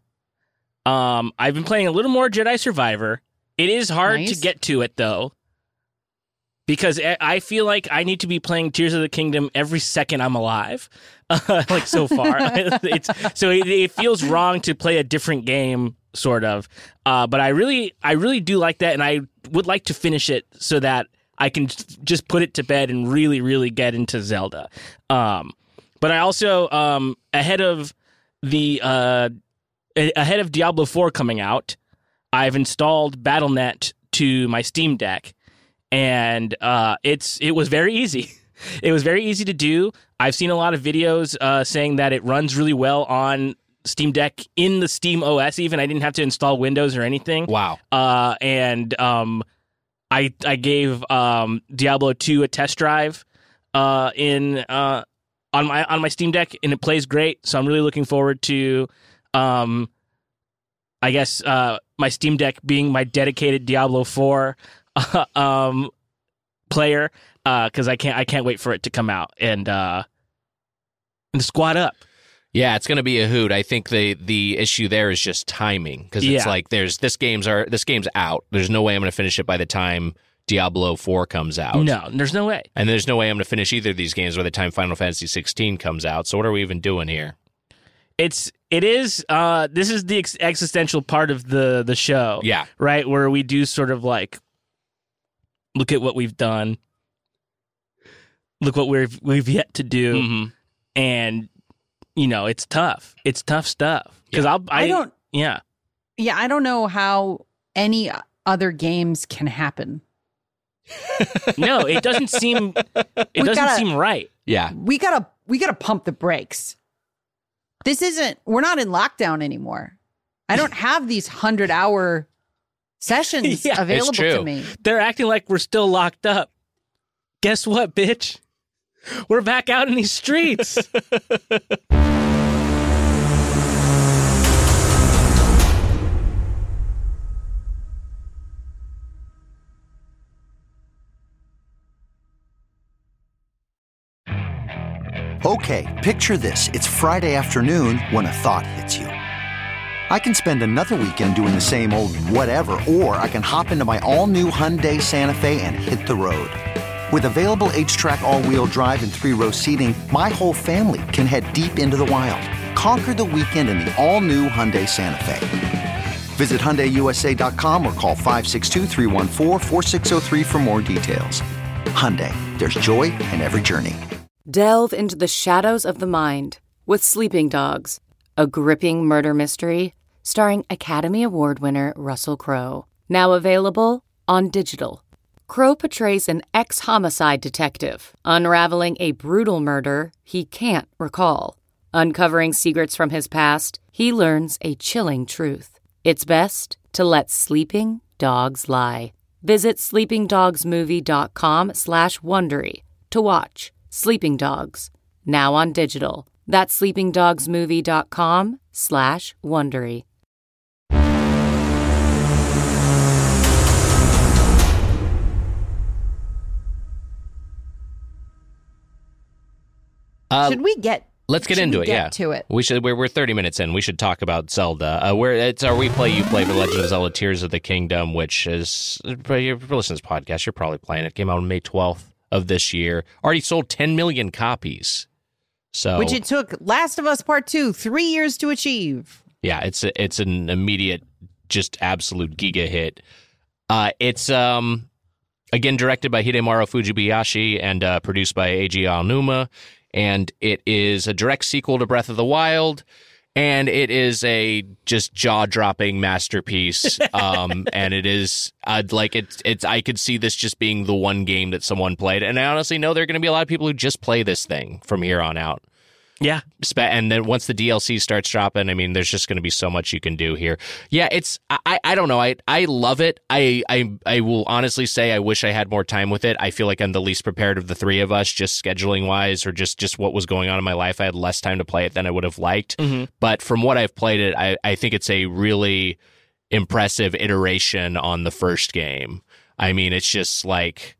S5: Um, I've been playing a little more Jedi Survivor. It is hard nice. to get to it, though, because I feel like I need to be playing Tears of the Kingdom every second I'm alive, uh, like so far. it's, so it, it feels wrong to play a different game, sort of. Uh, but I really, I really do like that, and I would like to finish it so that I can just put it to bed and really, really get into Zelda. Um, but I also, um, ahead of the... Uh, Ahead of Diablo four coming out, I've installed Battle dot net to my Steam Deck, and uh, it's it was very easy. It was very easy to do. I've seen a lot of videos uh, saying that it runs really well on Steam Deck in the Steam O S. Even I didn't have to install Windows or anything.
S4: Wow!
S5: Uh, and um, I I gave um, Diablo two a test drive uh, in uh, on my on my Steam Deck, and it plays great. So I'm really looking forward to. Um, I guess uh, my Steam Deck being my dedicated Diablo four uh, um, player, because uh, I can't I can't wait for it to come out and uh, and squad up.
S4: Yeah, it's going to be a hoot. I think the the issue there is just timing, because it's
S5: yeah.
S4: like there's this game's are this game's out. There's no way I'm going to finish it by the time Diablo four comes out.
S5: No, there's no way.
S4: And there's no way I'm going to finish either of these games by the time Final Fantasy sixteen comes out. So what are we even doing here?
S5: It's it is uh this is the ex- existential part of the the show.
S4: Yeah.
S5: Right, where we do sort of like look at what we've done. Look what we've we've yet to do.
S4: Mm-hmm.
S5: And you know, it's tough. It's tough stuff. Cuz
S3: yeah.
S5: I'll I,
S3: I don't
S5: yeah.
S3: Yeah, I don't know how any other games can happen.
S5: No, it doesn't seem it we doesn't
S3: gotta,
S5: seem right.
S4: Yeah.
S3: We got to we got to pump the brakes. This isn't, we're not in lockdown anymore. I don't have these hundred-hour sessions
S5: yeah,
S3: available to me.
S5: They're acting like we're still locked up. Guess what, bitch? We're back out in these streets.
S2: Okay, picture this. It's Friday afternoon when a thought hits you. I can spend another weekend doing the same old whatever, or I can hop into my all-new Hyundai Santa Fe and hit the road. With available H-Track all-wheel drive and three-row seating, my whole family can head deep into the wild. Conquer the weekend in the all-new Hyundai Santa Fe. Visit Hyundai U S A dot com or call five six two, three one four, four six zero three for more details. Hyundai, there's joy in every journey.
S8: Delve into the shadows of the mind with Sleeping Dogs, a gripping murder mystery starring Academy Award winner Russell Crowe. Now available on digital. Crowe portrays an ex-homicide detective unraveling a brutal murder he can't recall. Uncovering secrets from his past, he learns a chilling truth. It's best to let sleeping dogs lie. Visit sleepingdogsmovie.com slash Wondery to watch Sleeping Dogs, now on digital. That's sleepingdogsmovie.com slash Wondery.
S4: Uh,
S7: Should we get
S4: Let's get
S7: should
S4: into
S7: we
S4: it.
S7: get
S4: Yeah,
S7: to it.
S4: We should. We're, we're thirty minutes in. We should talk about Zelda. Uh, where it's our we play, you play for Legend of Zelda: Tears of the Kingdom, which is if you're listening to this podcast, you're probably playing it. It came out on May twelfth of this year. Already sold ten million copies. So,
S7: Which it took Last of Us Part Two three years to achieve.
S4: yeah, it's a, it's an immediate, just absolute giga hit. Uh, it's um again directed by Hidemaru Fujibayashi and uh, produced by Eiji Aonuma. And it is a direct sequel to Breath of the Wild, and it is a just jaw-dropping masterpiece. Um, and it is uh, like it's it's. I could see this just being the one game that someone played, and I honestly know there are going to be a lot of people who just play this thing from here on out.
S5: Yeah.
S4: And then once the D L C starts dropping, I mean, there's just going to be so much you can do here. Yeah, it's I I don't know. I I love it. I I I will honestly say I wish I had more time with it. I feel like I'm the least prepared of the three of us, just scheduling wise, or just just what was going on in my life. I had less time to play it than I would have liked.
S5: Mm-hmm.
S4: But from what I've played it, I I think it's a really impressive iteration on the first game. I mean, it's just like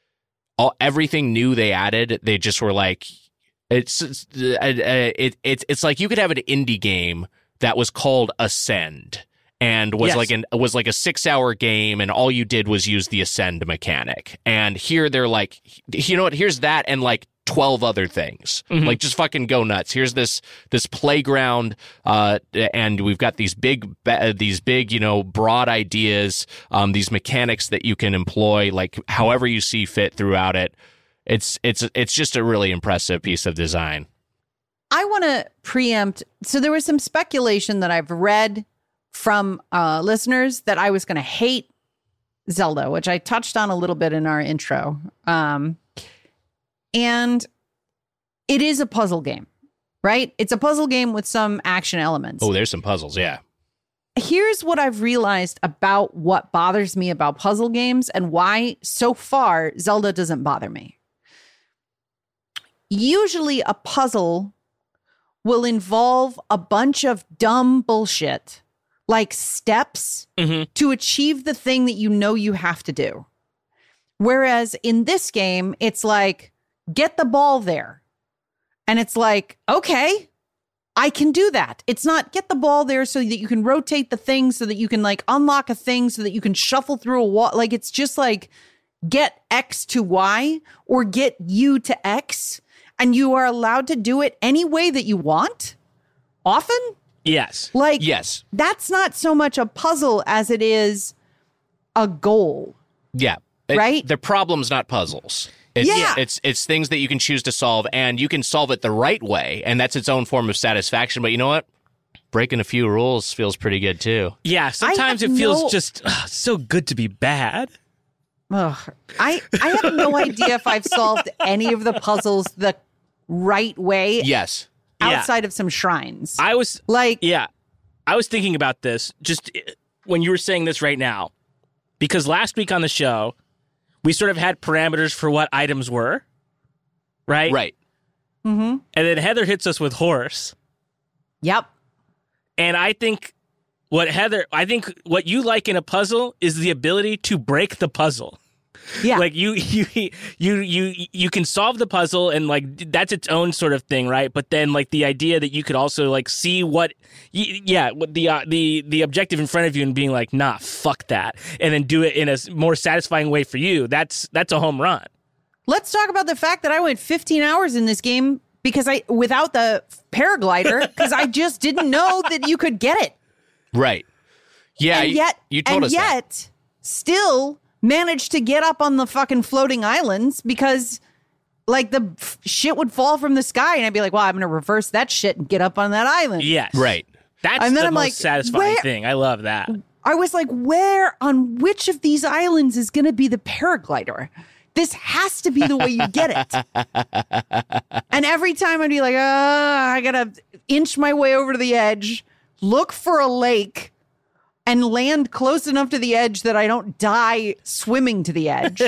S4: all everything new they added. They just were like. It's it's, uh, it, it's it's like you could have an indie game that was called Ascend and was
S5: Yes.
S4: like an was like a six hour game, and all you did was use the Ascend mechanic. And here they're like, you know what? Here's that and like twelve other things.
S5: Mm-hmm.
S4: Like just fucking go nuts. Here's this this playground, uh, and we've got these big these big you know broad ideas, um, these mechanics that you can employ like however you see fit throughout it. It's it's it's just a really impressive piece of design.
S7: I want to preempt. So there was some speculation that I've read from uh, listeners that I was going to hate Zelda, which I touched on a little bit in our intro. Um, and it is a puzzle game, right? It's a puzzle game with some action elements.
S4: Oh, there's some puzzles, yeah.
S7: Here's what I've realized about what bothers me about puzzle games and why so far Zelda doesn't bother me. Usually a puzzle will involve a bunch of dumb bullshit, like steps
S5: Mm-hmm.
S7: to achieve the thing that you know you have to do. Whereas in this game, it's like, get the ball there. And it's like, okay, I can do that. It's not get the ball there so that you can rotate the thing so that you can like unlock a thing so that you can shuffle through a wall. Like it's just like get X to Y or get U to X. And you are allowed to do it any way that you want, often.
S5: Yes.
S7: Like,
S4: Yes.
S7: that's not so much a puzzle as it is a goal.
S4: Yeah. It-
S7: Right?
S4: The problem's not puzzles. It's,
S7: Yeah.
S4: It's it's things that you can choose to solve, and you can solve it the right way, and that's its own form of satisfaction. But you know what? Breaking a few rules feels pretty good too.
S5: Yeah. Sometimes it
S7: have
S5: feels
S7: no-
S5: just ugh, so good to be bad.
S7: Ugh. I, I have no idea if I've solved any of the puzzles the right way
S4: Yes.
S5: Yeah.
S7: outside of some shrines.
S5: I was
S7: like,
S5: Yeah. I was thinking about this just uh, when you were saying this right now, because last week on the show, we sort of had parameters for what items were, right?
S4: Right.
S7: mm-hmm.
S5: And then Heather hits us with horse.
S7: Yep.
S5: And I think what Heather, I think what you like in a puzzle is the ability to break the puzzle.
S3: Yeah.
S5: Like you, you, you, you, you can solve the puzzle, and like that's its own sort of thing, right? But then like the idea that you could also like see what, yeah, what the uh, the the objective in front of you, and being like, nah, fuck that, and then do it in a more satisfying way for you. That's that's a home run.
S3: Let's talk about the fact that I went fifteen hours in this game because I without the paraglider because I just didn't know that you could get it.
S4: Right. Yeah.
S3: And yet,
S4: you, you told
S3: and
S4: us
S3: yet,
S4: that.
S3: still managed to get up on the fucking floating islands because, like, the f- shit would fall from the sky, and I'd be like, "Well, I'm going to reverse that shit and get up on that island."
S5: Yes.
S4: Right.
S5: That's
S3: And then
S5: the
S3: I'm
S5: most
S3: like,
S5: satisfying
S3: where-
S5: thing. I love that.
S3: I was like, "Where on which of these islands is going to be the paraglider?" This has to be the way you get it. And every time I'd be like, oh, I got to inch my way over to the edge, look for a lake, and land close enough to the edge that I don't die swimming to the edge.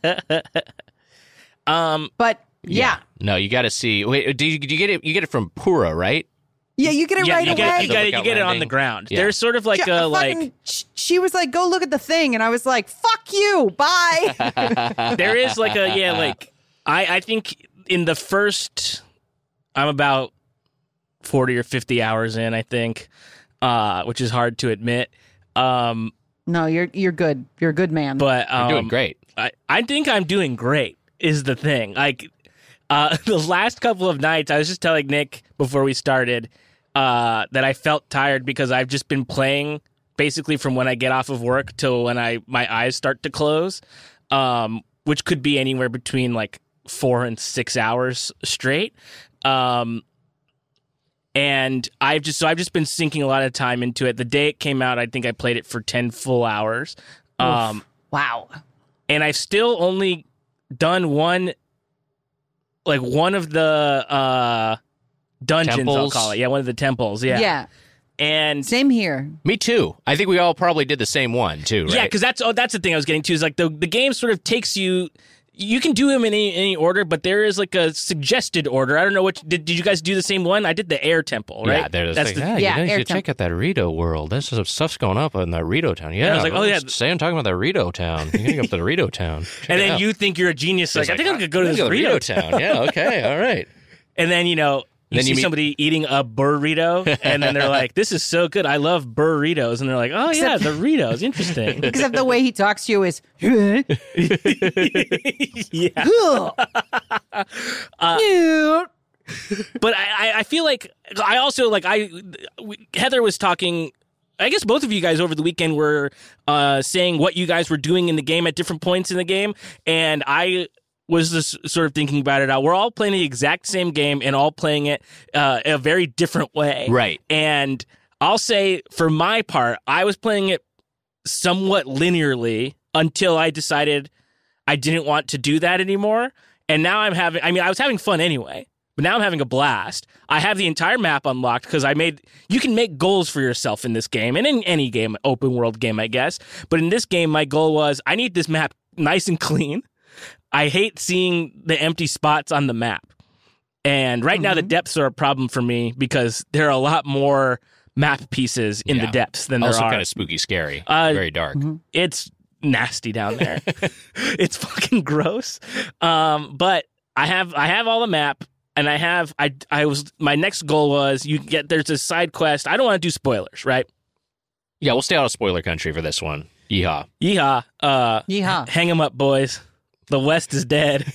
S5: um,
S3: But yeah.
S4: No, you got to see. Wait, do you, do you get it? You get it from Pura, right?
S3: Yeah, you get it
S5: yeah,
S3: right
S5: you
S3: away.
S5: get it, you
S4: The
S5: get it,
S4: lookout
S5: you get it on
S4: landing.
S5: the ground.
S4: Yeah.
S5: There's sort of like
S3: Yeah,
S5: a
S3: fucking-
S5: like.
S3: sh- she was like, go look at the thing. And I was like, fuck you. Bye.
S5: There is like a yeah like I I think in the first I'm about forty or fifty hours in, I think, uh, which is hard to admit. Um,
S3: No, you're you're good. You're a good man.
S5: but um,
S4: You're doing great.
S5: I, I think I'm doing great is the thing. Like uh, the last couple of nights, I was just telling Nick before we started uh, that I felt tired because I've just been playing basically from when I get off of work till when I my eyes start to close, um, which could be anywhere between like four and six hours straight. Um, and I've just so I've just been sinking a lot of time into it. The day it came out, I think I played it for ten full hours. Um,
S3: wow.
S5: and I've still only done one, like one of the uh, dungeons.
S4: Temples?
S5: I'll call it, yeah, one of the temples, yeah,
S3: Yeah.
S5: and
S3: Same here.
S4: Me too. I think we all probably did the same one too, right?
S5: yeah, because that's oh, that's the thing I was getting to is like the the game sort of takes you. You can do them in any, any order, but there is like a suggested order. I don't know what did. Did you guys do the same one? I did the air temple, right?
S4: Yeah, there's
S5: that's
S4: like,
S5: the,
S4: yeah,
S3: yeah,
S4: you, know, you
S3: Air
S4: should check out that Rito world. There's some stuff's going up in that Rito town. Yeah,
S5: I was like, oh, yeah.
S4: Say I'm talking about that Rito town. You're gonna go up to the Rito town. Check
S5: and
S4: it
S5: then
S4: out.
S5: you think you're a genius. Like,
S4: It's
S5: I think I could go to
S4: I'm
S5: this
S4: gonna
S5: Rito
S4: town. Yeah, okay, all right.
S5: And then, you know, you
S4: Then
S5: see
S4: you meet-
S5: somebody eating a burrito, and then they're like, this is so good. I love burritos. And they're like, oh, yeah, the Ritos. Interesting.
S3: Except the way he talks to you is,
S5: yeah.
S3: uh,
S5: But I, I feel like I also, like, I, Heather was talking, I guess both of you guys over the weekend were uh, saying what you guys were doing in the game at different points in the game. And I was just sort of thinking about it out. We're all playing the exact same game and all playing it uh, a very different way.
S4: Right.
S5: And I'll say, for my part, I was playing it somewhat linearly until I decided I didn't want to do that anymore. And now I'm having, I mean, I was having fun anyway, but now I'm having a blast. I have the entire map unlocked because I made, you can make goals for yourself in this game and in any game, open world game, I guess. But in this game, my goal was I need this map nice and clean. I hate seeing the empty spots on the map. And right mm-hmm. now the depths are a problem for me because there are a lot more map pieces in
S4: Yeah.
S5: the depths than there
S4: also
S5: are.
S4: kind of spooky, scary,
S5: Uh,
S4: very dark.
S3: Mm-hmm.
S5: It's nasty down there. It's fucking gross. Um, but I have I have all the map, and I have I I was my next goal was you get there's a side quest. I don't want to do spoilers, right?
S4: Yeah, we'll stay out of spoiler country for this one. Yeehaw!
S5: Yeehaw! Uh,
S3: Yeehaw.
S5: Hang 'em up, boys. The West is dead.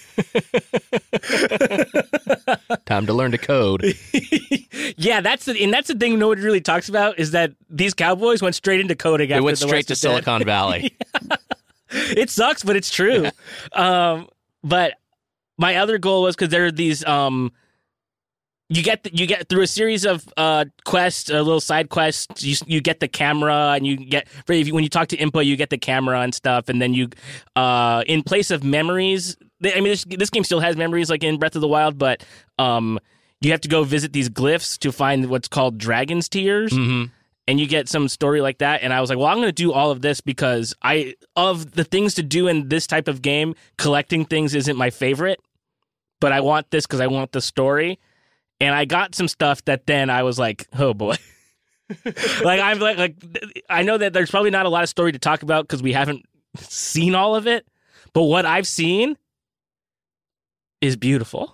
S4: Time to learn to code.
S5: Yeah, that's the and that's the thing nobody really talks about is that these Cowboys went straight into coding.
S4: They
S5: after
S4: went
S5: the
S4: straight
S5: West
S4: to
S5: is dead.
S4: Silicon Valley.
S5: It sucks, but it's true. um, but my other goal was because there are these. Um, you get the, you get through a series of uh, quests, a uh, little side quests. You you get the camera, and you get if you, when you talk to Impa, you get the camera and stuff, and then you, uh, in place of memories. They, I mean, this this game still has memories like in Breath of the Wild, but um, you have to go visit these glyphs to find what's called Dragon's Tears.
S4: Mm-hmm.
S5: And you get some story like that. And I was like, well, I'm going to do all of this because I, of the things to do in this type of game, collecting things isn't my favorite. But I want this because I want the story. And I got some stuff that then I was like, oh boy. like, I'm like, like, I know that there's probably not a lot of story to talk about because we haven't seen all of it. But what I've seen is beautiful.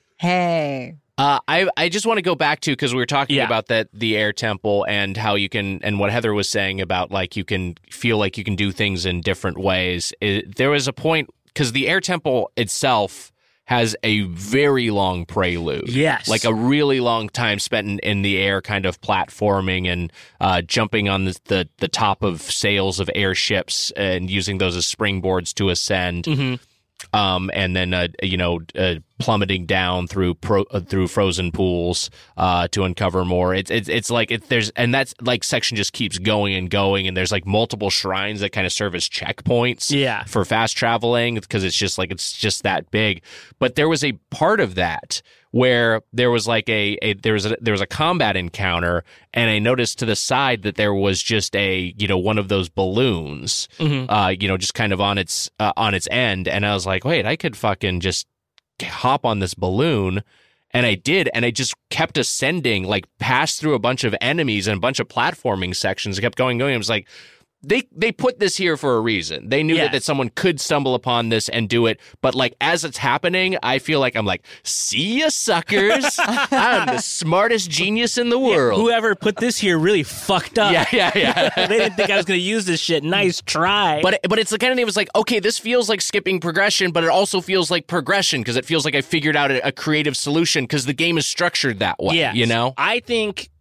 S3: Hey.
S4: Uh, I I just want to go back to, because we were talking
S5: Yeah.
S4: about that the air temple and how you can, and what Heather was saying about like you can feel like you can do things in different ways. It, there was a point, because the air temple itself has a very long prelude.
S5: Yes.
S4: Like a really long time spent in, in the air, kind of platforming and uh, jumping on the, the the top of sails of airships and using those as springboards to ascend.
S5: Mm-hmm.
S4: Um, and then, uh, you know, uh, plummeting down through pro, uh, through frozen pools uh, to uncover more. It's it's it's like it, there's and that's like section just keeps going and going, and there's like multiple shrines that kind of serve as checkpoints.
S5: Yeah.
S4: For fast traveling, because it's just like it's just that big. But there was a part of that where there was like a, a there was a there was a combat encounter, and I noticed to the side that there was just a you know one of those balloons,
S5: Mm-hmm.
S4: uh, you know, just kind of on its uh, on its end, and I was like, wait, I could fucking just hop on this balloon. And I did, and I just kept ascending, like passed through a bunch of enemies and a bunch of platforming sections. I kept going, going. I was like, they they put this here for a reason. They knew
S5: Yes.
S4: that, that someone could stumble upon this and do it. But like as it's happening, I feel like I'm like, see ya, suckers. I'm the smartest genius in the world.
S5: Whoever put this here really fucked up.
S4: Yeah, yeah, yeah.
S5: They didn't think I was going to use this shit. Nice try.
S4: But but it's the kind of thing. It was like, okay, this feels like skipping progression, but it also feels like progression because it feels like I figured out a, a creative solution because the game is structured that way.
S5: Yes.
S4: You know,
S5: I think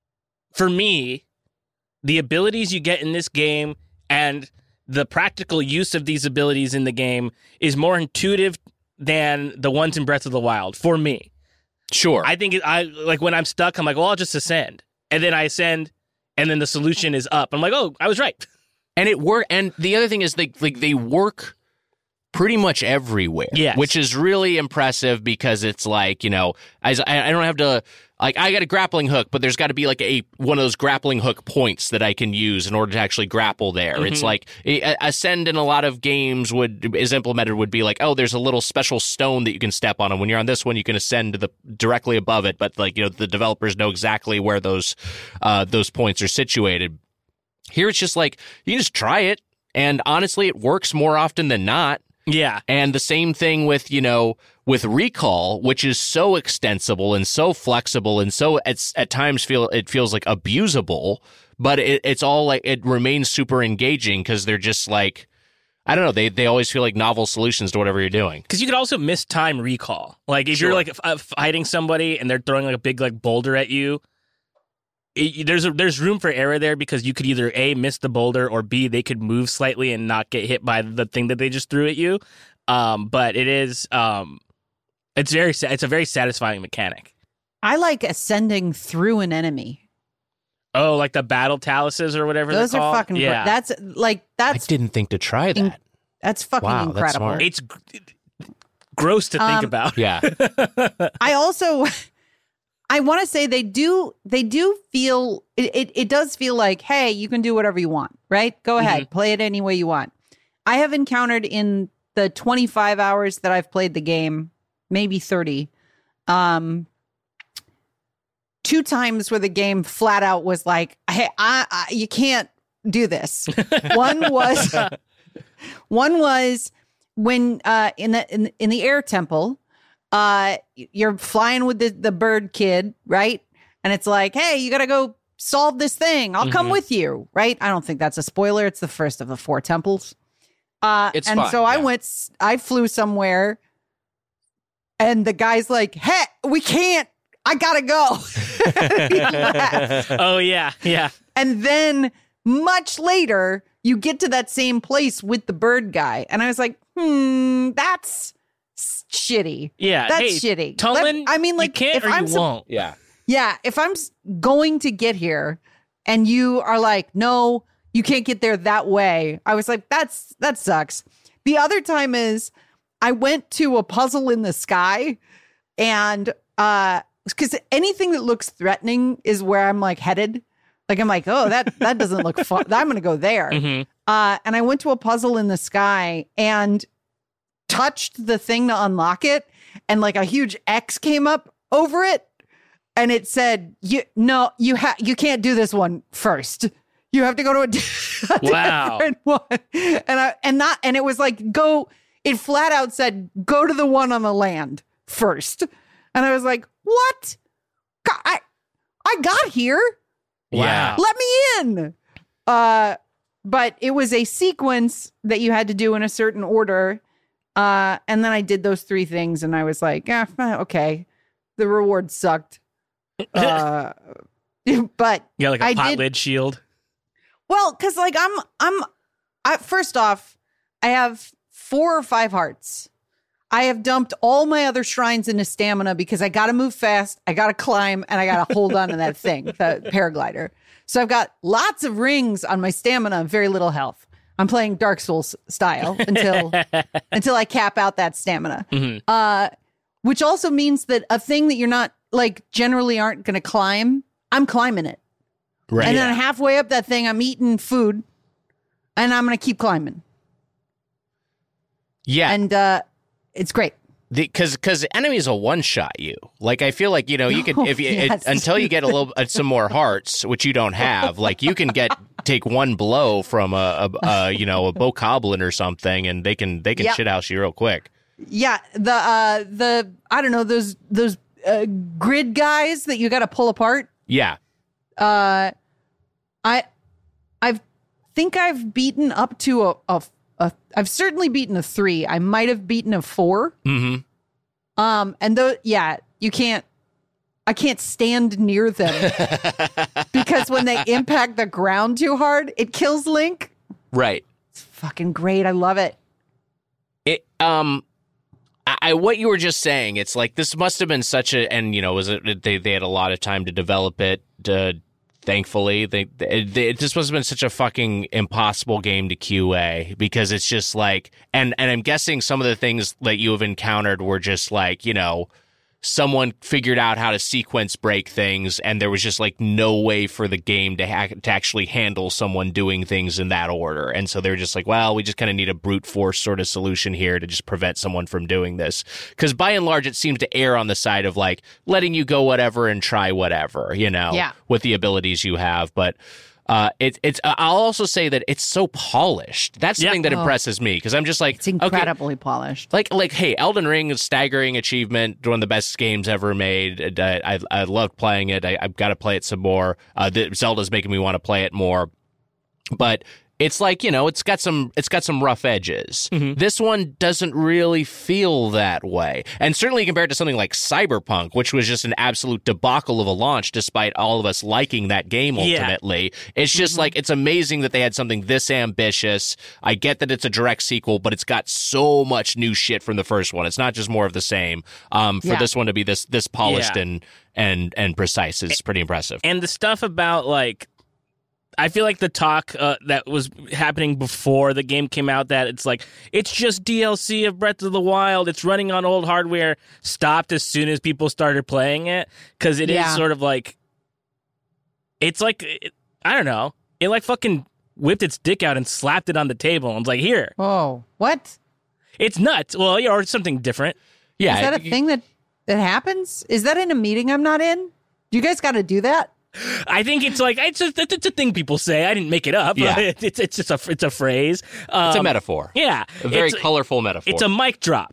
S5: for me, the abilities you get in this game and the practical use of these abilities in the game is more intuitive than the ones in Breath of the Wild for me.
S4: sure.
S5: I think it, I like when I'm stuck, I'm like, well, I'll just ascend, and then I ascend, and then the solution is up. I'm like, oh, I was right.
S4: And it work. And the other thing is, they like they work pretty much everywhere.
S5: Yes.
S4: Which is really impressive because it's like, you know, as I, I don't have to like I got a grappling hook, but there's got to be like a one of those grappling hook points that I can use in order to actually grapple there.
S5: Mm-hmm.
S4: It's like a, ascend in a lot of games would is implemented would be like, oh, there's a little special stone that you can step on, and when you're on this one, you can ascend to the directly above it. But like you know, the developers know exactly where those uh, those points are situated. Here it's just like, you can just try it, and honestly, it works more often than not.
S5: Yeah.
S4: And the same thing with, you know, with Recall, which is so extensible and so flexible and so at, at times feel it feels like abusable, but it, it's all like, it remains super engaging because they're just like, I don't know, they, they always feel like novel solutions to whatever you're doing.
S5: Because you could also mistime recall. Like if
S4: Sure.
S5: you're like f- fighting somebody and they're throwing like a big like boulder at you, it, there's a, there's room for error there because you could either A, miss the boulder, or B, they could move slightly and not get hit by the thing that they just threw at you. Um, but it is um, it's very sa- it's a very satisfying mechanic.
S7: I like ascending through an enemy.
S5: Oh, like the battle taluses or whatever.
S7: Those
S5: they're
S7: are
S5: called?
S7: fucking.
S5: yeah.
S7: Gr- that's like
S4: I
S7: that's
S4: didn't think to try that.
S7: in- that's fucking
S4: Wow, that's
S7: incredible.
S4: smart.
S5: It's g- gross to think
S7: Um,
S5: about.
S4: Yeah.
S7: I also I want to say they do they do feel it, it it does feel like, hey, you can do whatever you want, right? Go ahead, play it any way you want. I have encountered in the twenty-five hours that I've played the game, maybe thirty, um two times where the game flat out was like, hey, I, I you can't do this. One was one was when uh in the in, in the air temple, uh you're flying with the, the bird kid, right? And it's like, hey, you gotta go solve this thing. I'll come
S5: Mhm.
S7: with you, right? I don't think that's a spoiler. It's the first of the four temples. Uh
S4: It's
S7: and
S4: fine,
S7: so I
S4: yeah.
S7: went s- I flew somewhere and the guy's like, hey, we can't. I gotta go. He left.
S5: Oh yeah, yeah.
S7: And then much later, you get to that same place with the bird guy. And I was like, hmm, that's s- shitty.
S5: Yeah,
S7: That's
S5: hey,
S7: shitty.
S5: Tulin,
S7: Let- I mean, like,
S5: you can't
S7: if
S5: or
S7: I'm
S5: you
S7: sup-
S5: won't.
S4: Yeah.
S7: Yeah, if I'm s- going to get here and you are like, no, you can't get there that way. I was like, that's that sucks. The other time is I went to a puzzle in the sky and uh because anything that looks threatening is where I'm like headed. Like I'm like, oh, that that doesn't look fun. I'm gonna go there.
S5: Mhm.
S7: Uh, and I went to a puzzle in the sky and touched the thing to unlock it, and like a huge X came up over it, and it said, "You no, you ha- you can't do this one first.
S3: You have to go to a, a
S5: Wow.
S3: different one. And I and not and it was like go it flat out said go to the one on the land first. And I was like, "What? God, I I got here.
S5: Wow.
S3: Let me in." Uh but it was a sequence that you had to do in a certain order. Uh and then I did those three things and I was like, "Ah, okay. The reward sucked." Uh but
S5: Yeah, like a
S3: I
S5: pot
S3: did-
S5: lid shield.
S3: Well, because like I'm, I'm, I, first off, I have four or five hearts. I have dumped all my other shrines into stamina because I got to move fast, I got to climb, and I got to hold on to that thing, the paraglider. So I've got lots of rings on my stamina and very little health. I'm playing Dark Souls style until until I cap out that stamina.
S5: Mm-hmm.
S3: Uh, which also means that a thing that you're not like generally aren't going to climb, I'm climbing it.
S4: Right.
S3: And then halfway up that thing, I'm eating food, and I'm going to keep climbing.
S4: Yeah.
S3: And uh, it's great.
S4: Because because enemies will one shot you. Like I feel like you know you could if you
S3: Yes.
S4: it, until you get a little uh, some more hearts, which you don't have. Like you can get take one blow from a, a, a you know a bokoblin or something, and they can they can
S3: Yep.
S4: shit house you real quick.
S3: Yeah, the uh, the I don't know those those uh, grid guys that you got to pull apart.
S4: Yeah.
S3: Uh, I I think I've beaten up to a, a a I've certainly beaten a three. I might have beaten a four.
S4: Mm-hmm.
S3: Um, and though, yeah, you can't. I can't stand near them because when they impact the ground too hard, it kills Link.
S4: Right.
S3: It's fucking great. I love it.
S4: It um. I, I what you were just saying, it's like this must have been such a, and you know, was it they they had a lot of time to develop it. Uh, thankfully, they, they it just must have been such a fucking impossible game to Q A because it's just like, and and I'm guessing some of the things that you have encountered were just like, you know, someone figured out how to sequence break things, and there was just like no way for the game to ha- to actually handle someone doing things in that order, and so they're just like, well, we just kind of need a brute force sort of solution here to just prevent someone from doing this, because by and large it seems to err on the side of like letting you go whatever and try whatever, you know,
S3: Yeah.
S4: with the abilities you have, but. Uh, it, it's. I'll also say that it's so polished. That's the
S5: Yeah.
S4: thing that
S3: Oh.
S4: impresses me because I'm just like,
S3: It's
S4: okay,
S3: incredibly polished.
S4: like, like, hey, Elden Ring is staggering achievement, one of the best games ever made. I, I, I loved playing it. I, I've got to play it some more. Uh, the, Zelda's making me want to play it more. But it's like, you know, it's got some, it's got some rough edges.
S5: Mm-hmm.
S4: This one doesn't really feel that way, and certainly compared to something like Cyberpunk, which was just an absolute debacle of a launch, despite all of us liking that game.
S5: Yeah.
S4: Ultimately, it's just
S3: Mm-hmm.
S4: like it's amazing that they had something this ambitious. I get that it's a direct sequel, but it's got so much new shit from the first one. It's not just more of the same. Um, for
S3: Yeah.
S4: this one to be this this polished
S5: Yeah.
S4: and and and precise is pretty impressive.
S5: And the stuff about like, I feel like the talk uh, that was happening before the game came out, that it's like, it's just D L C of Breath of the Wild, it's running on old hardware, stopped as soon as people started playing it, because it
S3: Yeah.
S5: is sort of like, it's like, it, I don't know, it like fucking whipped its dick out and slapped it on the table and was like, here.
S3: Oh, what?
S5: It's nuts. Well, yeah, or something different.
S4: Yeah,
S3: Is that a
S4: you-
S3: thing that that happens? Is that in a meeting I'm not in? Do you guys got to do that?
S5: I think it's like, it's a, it's a thing people say. I didn't make it up.
S4: Yeah.
S5: It's, it's just a, it's a phrase. Um,
S4: It's a metaphor.
S5: Yeah.
S4: A very
S5: It's-
S4: colorful metaphor.
S5: It's a mic drop.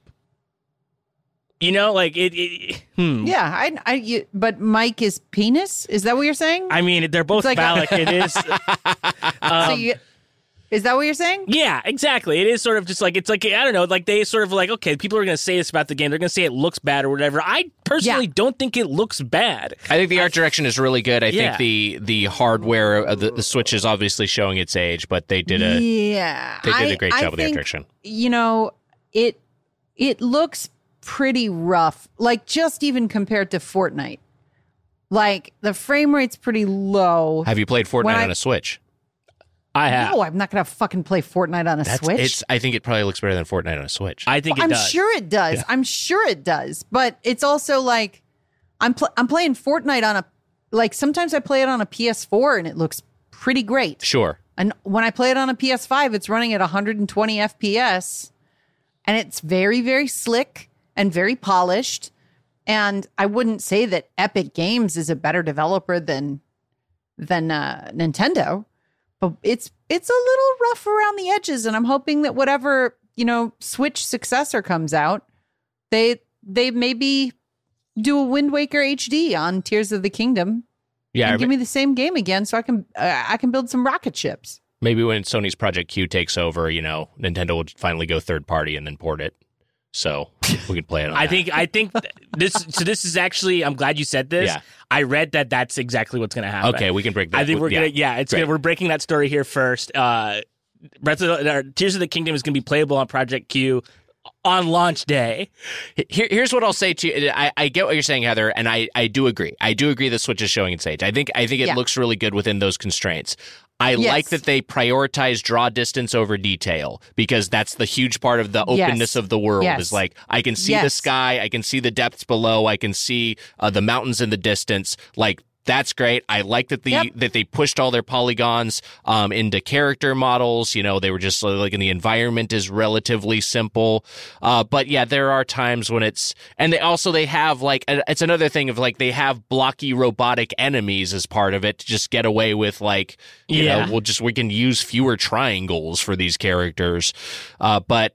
S5: You know, like it. it hmm.
S3: Yeah, I, I, you, but Mike is penis. Is that what you're saying?
S5: I mean, they're both
S3: It's like-
S5: phallic. It is.
S3: so
S5: um,
S3: you, is that what you're saying?
S5: yeah, exactly. It is sort of just like, it's like, I don't know, like they sort of like, okay, people are going to say this about the game. They're going to say it looks bad or whatever. I personally
S3: Yeah.
S5: don't think it looks bad.
S4: I think the art direction is really good. I
S5: Yeah.
S4: think the the hardware, uh, the, the Switch is obviously showing its age, but they did a
S3: Yeah,
S4: they did
S3: I-
S4: a great
S3: I
S4: job with the art
S3: think,
S4: direction.
S3: You know, it it looks pretty rough. Like just even compared to Fortnite, like the frame rate's pretty low.
S4: Have you played Fortnite
S3: When I-
S4: on a Switch?
S5: I have.
S3: No, I'm not gonna fucking play Fortnite on a
S4: That's,
S3: Switch.
S4: It's. I think it probably looks better than Fortnite on a Switch.
S5: I think it
S3: I'm
S5: does.
S3: sure it does.
S5: Yeah.
S3: I'm sure it does. But it's also like I'm pl- I'm playing Fortnite on a like sometimes I play it on a P S four and it looks pretty great.
S4: Sure.
S3: And when I play it on a P S five, it's running at one hundred twenty F P S, and it's very very slick and very polished. And I wouldn't say that Epic Games is a better developer than than uh, Nintendo, but it's it's a little rough around the edges, and I'm hoping that whatever, you know, Switch successor comes out, they they maybe do a Wind Waker H D on Tears of the Kingdom.
S4: Yeah,
S3: and give me the same game again, so I can uh, I can build some rocket ships.
S4: Maybe when Sony's Project Q takes over, you know, Nintendo will finally go third party and then port it, so we can play it on
S5: I
S4: that.
S5: think I think this. So this is actually. I'm glad you said this.
S4: Yeah.
S5: I read that that's exactly what's going to happen.
S4: Okay, we can break that.
S5: I think we're
S4: yeah.
S5: gonna. Yeah, it's gonna, we're breaking that story here first. Uh, Breath of the, uh, Tears of the Kingdom is going to be playable on Project Q on launch day.
S4: Here, here's what I'll say to you. I, I get what you're saying, Heather, and I, I do agree. I do agree the Switch is showing its age. I think I think it
S3: Yeah.
S4: looks really good within those constraints. I
S3: Yes.
S4: like that they prioritize draw distance over detail, because that's the huge part of the openness
S3: Yes.
S4: of the world.
S3: Yes.
S4: Is like, I can see the
S3: Yes.
S4: sky, I can see the depths below, I can see uh, the mountains in the distance. Like, that's great. I like that the
S3: Yep.
S4: that they pushed all their polygons um, into character models. You know, they were just like, and the environment is relatively simple. Uh, but yeah, there are times when it's, and they also they have like, it's another thing of like they have blocky robotic enemies as part of it to just get away with like, you
S5: Yeah.
S4: know, we'll just we can use fewer triangles for these characters. Uh, but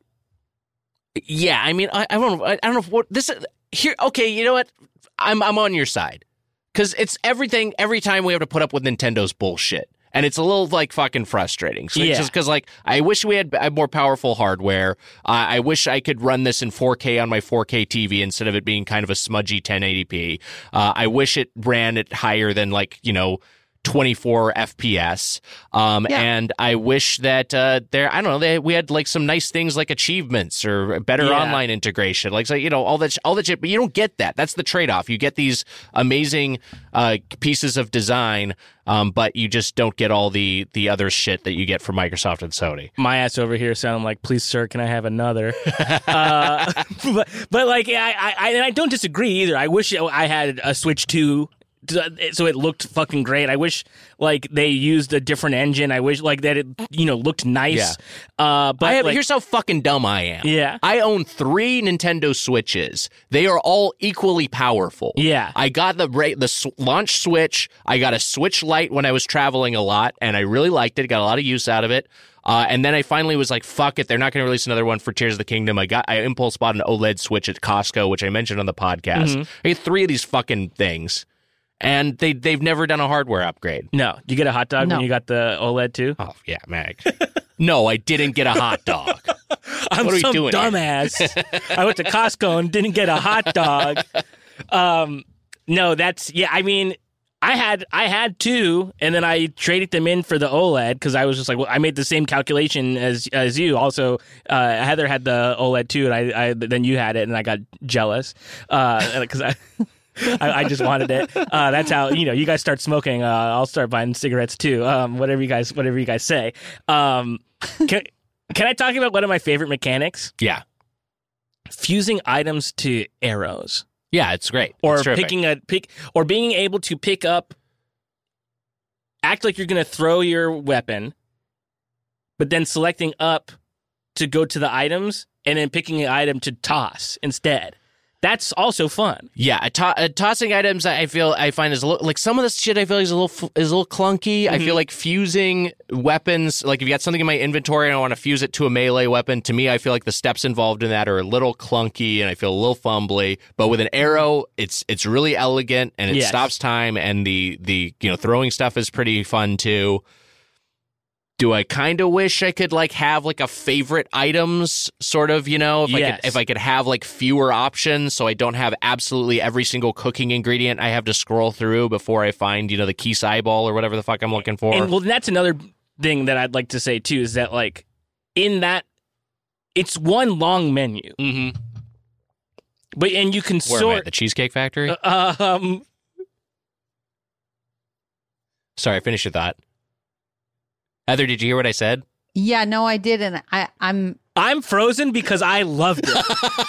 S4: yeah, I mean, I, I don't know, I, I don't know if what this here. Okay, you know what? I'm I'm on your side. Because it's everything, every time we have to put up with Nintendo's bullshit. And it's a little, like, fucking frustrating. So
S5: Yeah.
S4: Just because, like, I wish we had uh, more powerful hardware. Uh, I wish I could run this in four K on my four K T V instead of it being kind of a smudgy ten eighty p. Uh, I wish it ran at higher than, like, you know, twenty-four F P S. Um,
S3: Yeah.
S4: And I wish that uh, there, I don't know, they, we had like some nice things like achievements or better
S5: Yeah.
S4: online integration, like so, you know, all that, sh- all that shit. But you don't get that. That's the trade-off. You get these amazing uh, pieces of design, um, but you just don't get all the the other shit that you get from Microsoft and Sony.
S5: My ass over here sounding like, please, sir, can I have another? uh, but, but like, I, I, I, and I don't disagree either. I wish I had a Switch two. So it looked fucking great. I wish like they used a different engine. I wish like that it, you know, looked nice. Uh, but
S4: I have,
S5: like,
S4: here's how fucking dumb I am.
S5: Yeah.
S4: I own three Nintendo Switches. They are all equally powerful.
S5: Yeah.
S4: I got the ra- the s- launch Switch. I got a Switch Lite when I was traveling a lot, and I really liked it. Got a lot of use out of it. Uh, and then I finally was like, fuck it. They're not going to release another one for Tears of the Kingdom. I got I impulse bought an OLED Switch at Costco, which I mentioned on the podcast.
S5: Mm-hmm.
S4: I get three of these fucking things. And they, they've never done a hardware upgrade.
S5: no, did you get a hot dog
S3: No.
S5: when you got the OLED too?
S4: Oh, yeah, Mag. No, I didn't get a hot dog.
S5: I'm
S4: What are we
S5: some
S4: doing here?
S5: dumbass. I went to Costco and didn't get a hot dog. Um, no, that's yeah. I mean, I had I had two, and then I traded them in for the OLED because I was just like, well, I made the same calculation as as you. Also, uh, Heather had the OLED too, and I, I then you had it, and I got jealous because I. I, I just wanted it. Uh, that's how, you know, you guys start smoking. Uh, I'll start buying cigarettes too. Um, whatever you guys, whatever you guys say. Um, can, can I talk about one of my favorite mechanics?
S4: Yeah.
S5: Fusing items to arrows,
S4: Yeah, it's great.
S5: or
S4: It's terrific.
S5: picking a pick, or being able to pick up. Act like you're going to throw your weapon, but then selecting up to go to the items, and then picking an item to toss instead. That's also fun.
S4: Yeah, a to- uh, tossing items I feel I find is a little like some of this shit I feel like is a little f- is a little clunky. I feel like fusing weapons, like if you got something in my inventory and I want to fuse it to a melee weapon, to me I feel like the steps involved in that are a little clunky and I feel a little fumbly. But with an arrow, it's it's really elegant and it
S5: Yes.
S4: stops time, and the the you know throwing stuff is pretty fun too. Do I kind of wish I could like have like a favorite items sort of, you know, if I
S5: Yes.
S4: could if I could have like fewer options so I don't have absolutely every single cooking ingredient I have to scroll through before I find, you know, the Keese eyeball or whatever the fuck I'm looking for.
S5: And well, that's another thing that I'd like to say too is that like in that it's one long menu,
S4: mm-hmm.
S5: but and you can
S4: Where am I at?
S5: sort.
S4: The Cheesecake Factory?
S5: Uh, um,
S4: Sorry, finish your thought. Heather, did you hear what I said?
S3: Yeah, no, I did, and I, I'm
S5: I'm frozen because I loved it.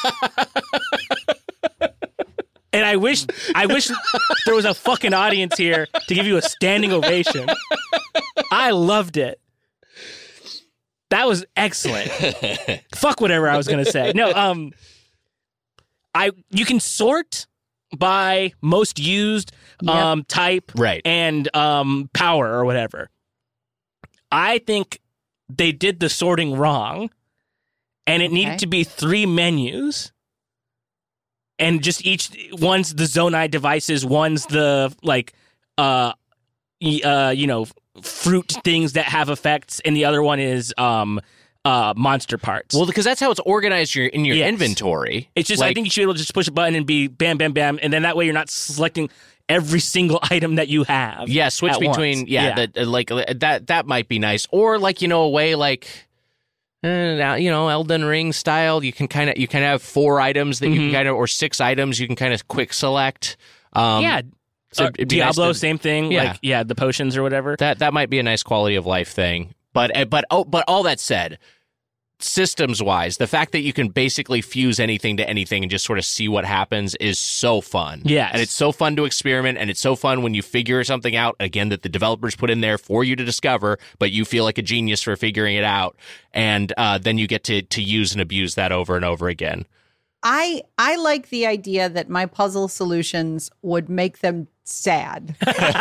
S5: And I wish I wish there was a fucking audience here to give you a standing ovation. I loved it. That was excellent. Fuck whatever I was gonna say. No, um I you can sort by most used, um, type,
S4: Right.
S5: and um power or whatever. I think they did the sorting wrong, and it
S3: Okay.
S5: needed to be three menus. And just each, one's the Zonai devices, one's the, like, uh, y- uh, you know, fruit things that have effects, and the other one is um, uh, monster parts.
S4: Well, because that's how it's organized your, in your
S5: Yes.
S4: inventory.
S5: It's just, I
S4: Like-
S5: think you should be able to just push a button and be bam, bam, bam, and then that way you're not selecting every single item that you have.
S4: Yeah, switch
S5: at
S4: between
S5: once.
S4: yeah, The, uh, like uh, that that might be nice, or like you know a way like uh, now, you know Elden Ring style. You can kind of you can have four items that you can
S5: Mhm.
S4: kind of or six items you can kind of quick select. Um,
S5: yeah.
S4: so
S5: Uh,
S4: it'd be nice
S5: Diablo,
S4: to-
S5: same thing.
S4: Yeah.
S5: Like, yeah, the potions or whatever.
S4: that that might be a nice quality of life thing. But uh, but oh, but all that said, systems wise, the fact that you can basically fuse anything to anything and just sort of see what happens is so fun.
S5: Yes.
S4: And it's so fun to experiment, and it's so fun when you figure something out, again, that the developers put in there for you to discover, but you feel like a genius for figuring it out. And uh, then you get to to use and abuse that over and over again.
S7: I I like the idea that my puzzle solutions would make them sad.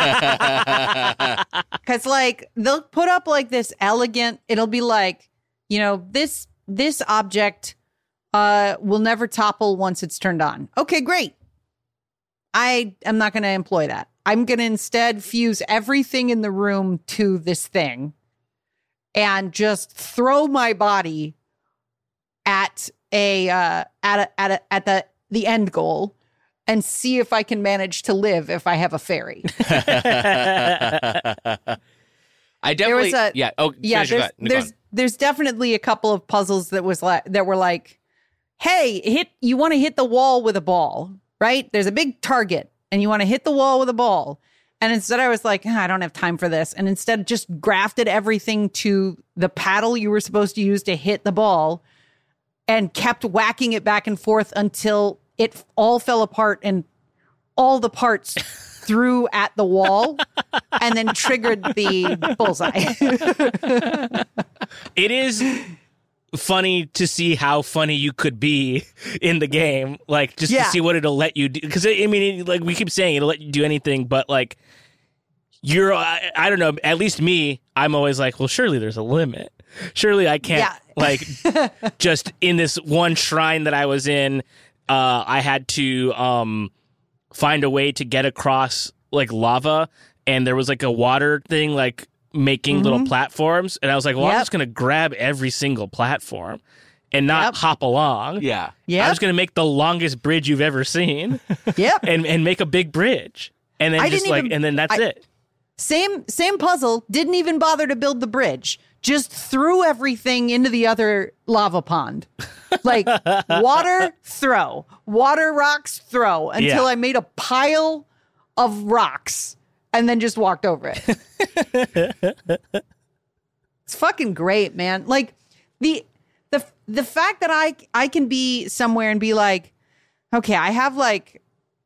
S7: Because like they'll put up like this elegant, it'll be like, you know, this this object uh will never topple once it's turned on. Okay, great. I am not going to employ that. I'm going to instead fuse everything in the room to this thing and just throw my body at a uh at a, at a, at the the end goal and see if I can manage to live if I have a fairy.
S4: I definitely,
S7: was a-
S4: yeah. Oh,
S7: Yeah,
S4: finish your
S7: there's
S4: thought. Go
S7: there's
S4: on.
S7: there's definitely a couple of puzzles that was like that were like, hey, hit you want to hit the wall with a ball, right? There's a big target and you want to hit the wall with a ball. And instead I was like, ah, I don't have time for this. And instead just grafted everything to the paddle you were supposed to use to hit the ball and kept whacking it back and forth until it all fell apart and all the parts threw at the wall and then triggered the bullseye.
S5: It is funny to see how funny you could be in the game, like just
S7: Yeah.
S5: to see what it'll let you do. Because I mean, like we keep saying, it'll let you do anything, but like you're, I, I don't know. At least me, I'm always like, well, surely there's a limit. Surely I can't,
S7: Yeah.
S5: like, just in this one shrine that I was in, uh, I had to um, find a way to get across like lava, and there was like a water thing, like making little platforms, and I was like, well, I'm
S7: Yep.
S5: just gonna grab every single platform and not
S7: Yep.
S5: hop along.
S4: Yeah.
S7: Yeah.
S5: I'm just gonna make the longest bridge you've ever seen,
S7: Yep.
S5: and and make a big bridge, and then
S7: I
S5: just
S7: didn't
S5: like,
S7: even-
S5: and then that's
S7: I-
S5: it.
S7: Same same puzzle. Didn't even bother to build the bridge. Just threw everything into the other lava pond. Like water, throw. Water, rocks, throw. Until
S5: Yeah.
S7: I made a pile of rocks and then just walked over it. It's fucking great, man. Like the the the fact that I I can be somewhere and be like, okay, I have like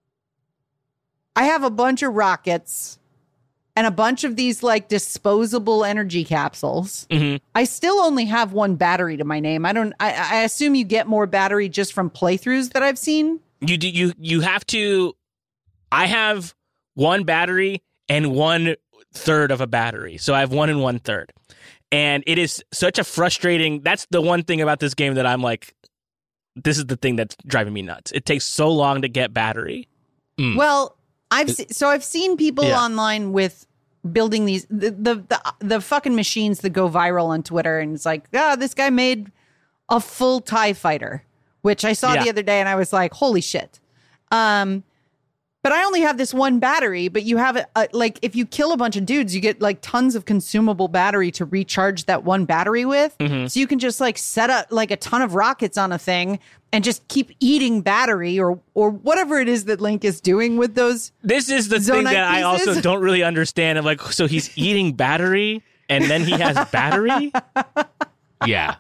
S7: I have a bunch of rockets and a bunch of these like disposable energy capsules.
S5: Mhm.
S7: I still only have one battery to my name. I don't. I, I assume you get more battery just from playthroughs that I've seen.
S5: You do you you have to. I have one battery and one third of a battery, so I have one and one third, and it is such a frustrating. That's the one thing about this game that I'm like, this is the thing that's driving me nuts. It takes so long to get battery.
S4: Mm.
S7: Well, I've se- so I've seen people
S5: Yeah.
S7: online with building these the, the the the fucking machines that go viral on Twitter, and it's like, ah, this guy made a full TIE fighter, which I saw
S5: Yeah.
S7: the other day, and I was like, holy shit. Um, but I only have this one battery. But you have it uh, like if you kill a bunch of dudes, you get like tons of consumable battery to recharge that one battery with.
S5: Mhm.
S7: So you can just like set up like a ton of rockets on a thing and just keep eating battery or or whatever it is that Link is doing with those.
S5: This is the thing
S7: Zonite
S5: that I also
S7: pieces?
S5: don't really understand. I'm like, so he's eating battery and then he has battery?
S4: Yeah.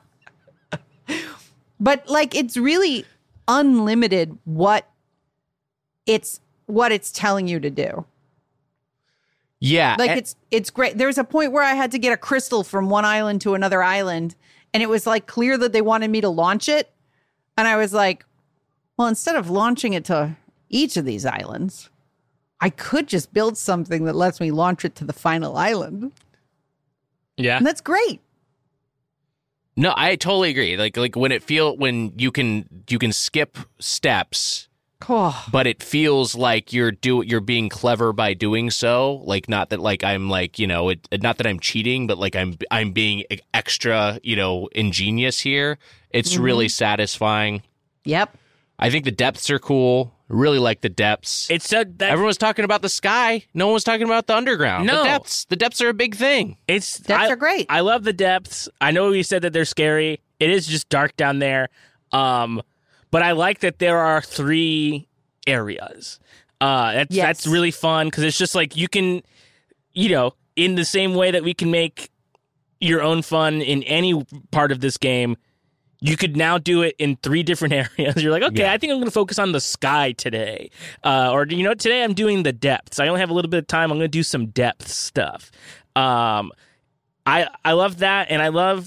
S7: But like it's really unlimited what it's what it's telling you to do.
S4: Yeah.
S7: Like
S4: and-
S7: it's it's great. There's a point where I had to get a crystal from one island to another island, and it was like clear that they wanted me to launch it. And I was like, well, instead of launching it to each of these islands, I could just build something that lets me launch it to the final island.
S5: Yeah.
S3: And that's great.
S4: No, I totally agree. Like like when it feel when you can you can skip steps,
S3: Oh.
S4: but it feels like you're do you're being clever by doing so. Like not that like I'm like, you know, it not that I'm cheating, but like I'm I'm being extra, you know, ingenious here. It's
S3: Mm-hmm.
S4: really satisfying.
S3: Yep.
S4: I think the depths are cool. Really like the depths.
S5: It's so that
S4: Everyone was talking about the sky. No one was talking about the underground.
S5: No.
S4: The depths. The depths are a big thing.
S5: It's
S3: Depths
S5: I,
S3: are great.
S5: I love the depths. I know we said that they're scary. It is just dark down there. Um, but I like that there are three areas. Uh, that's
S3: Yes.
S5: that's really fun because it's just like you can, you know, in the same way that we can make your own fun in any part of this game. You could now do it in three different areas. You're like, okay,
S4: Yeah.
S5: I think I'm going to focus on the sky today. Uh, or, you know, today I'm doing the depths. I only have a little bit of time. I'm going to do some depth stuff. Um, I I love that. And I love,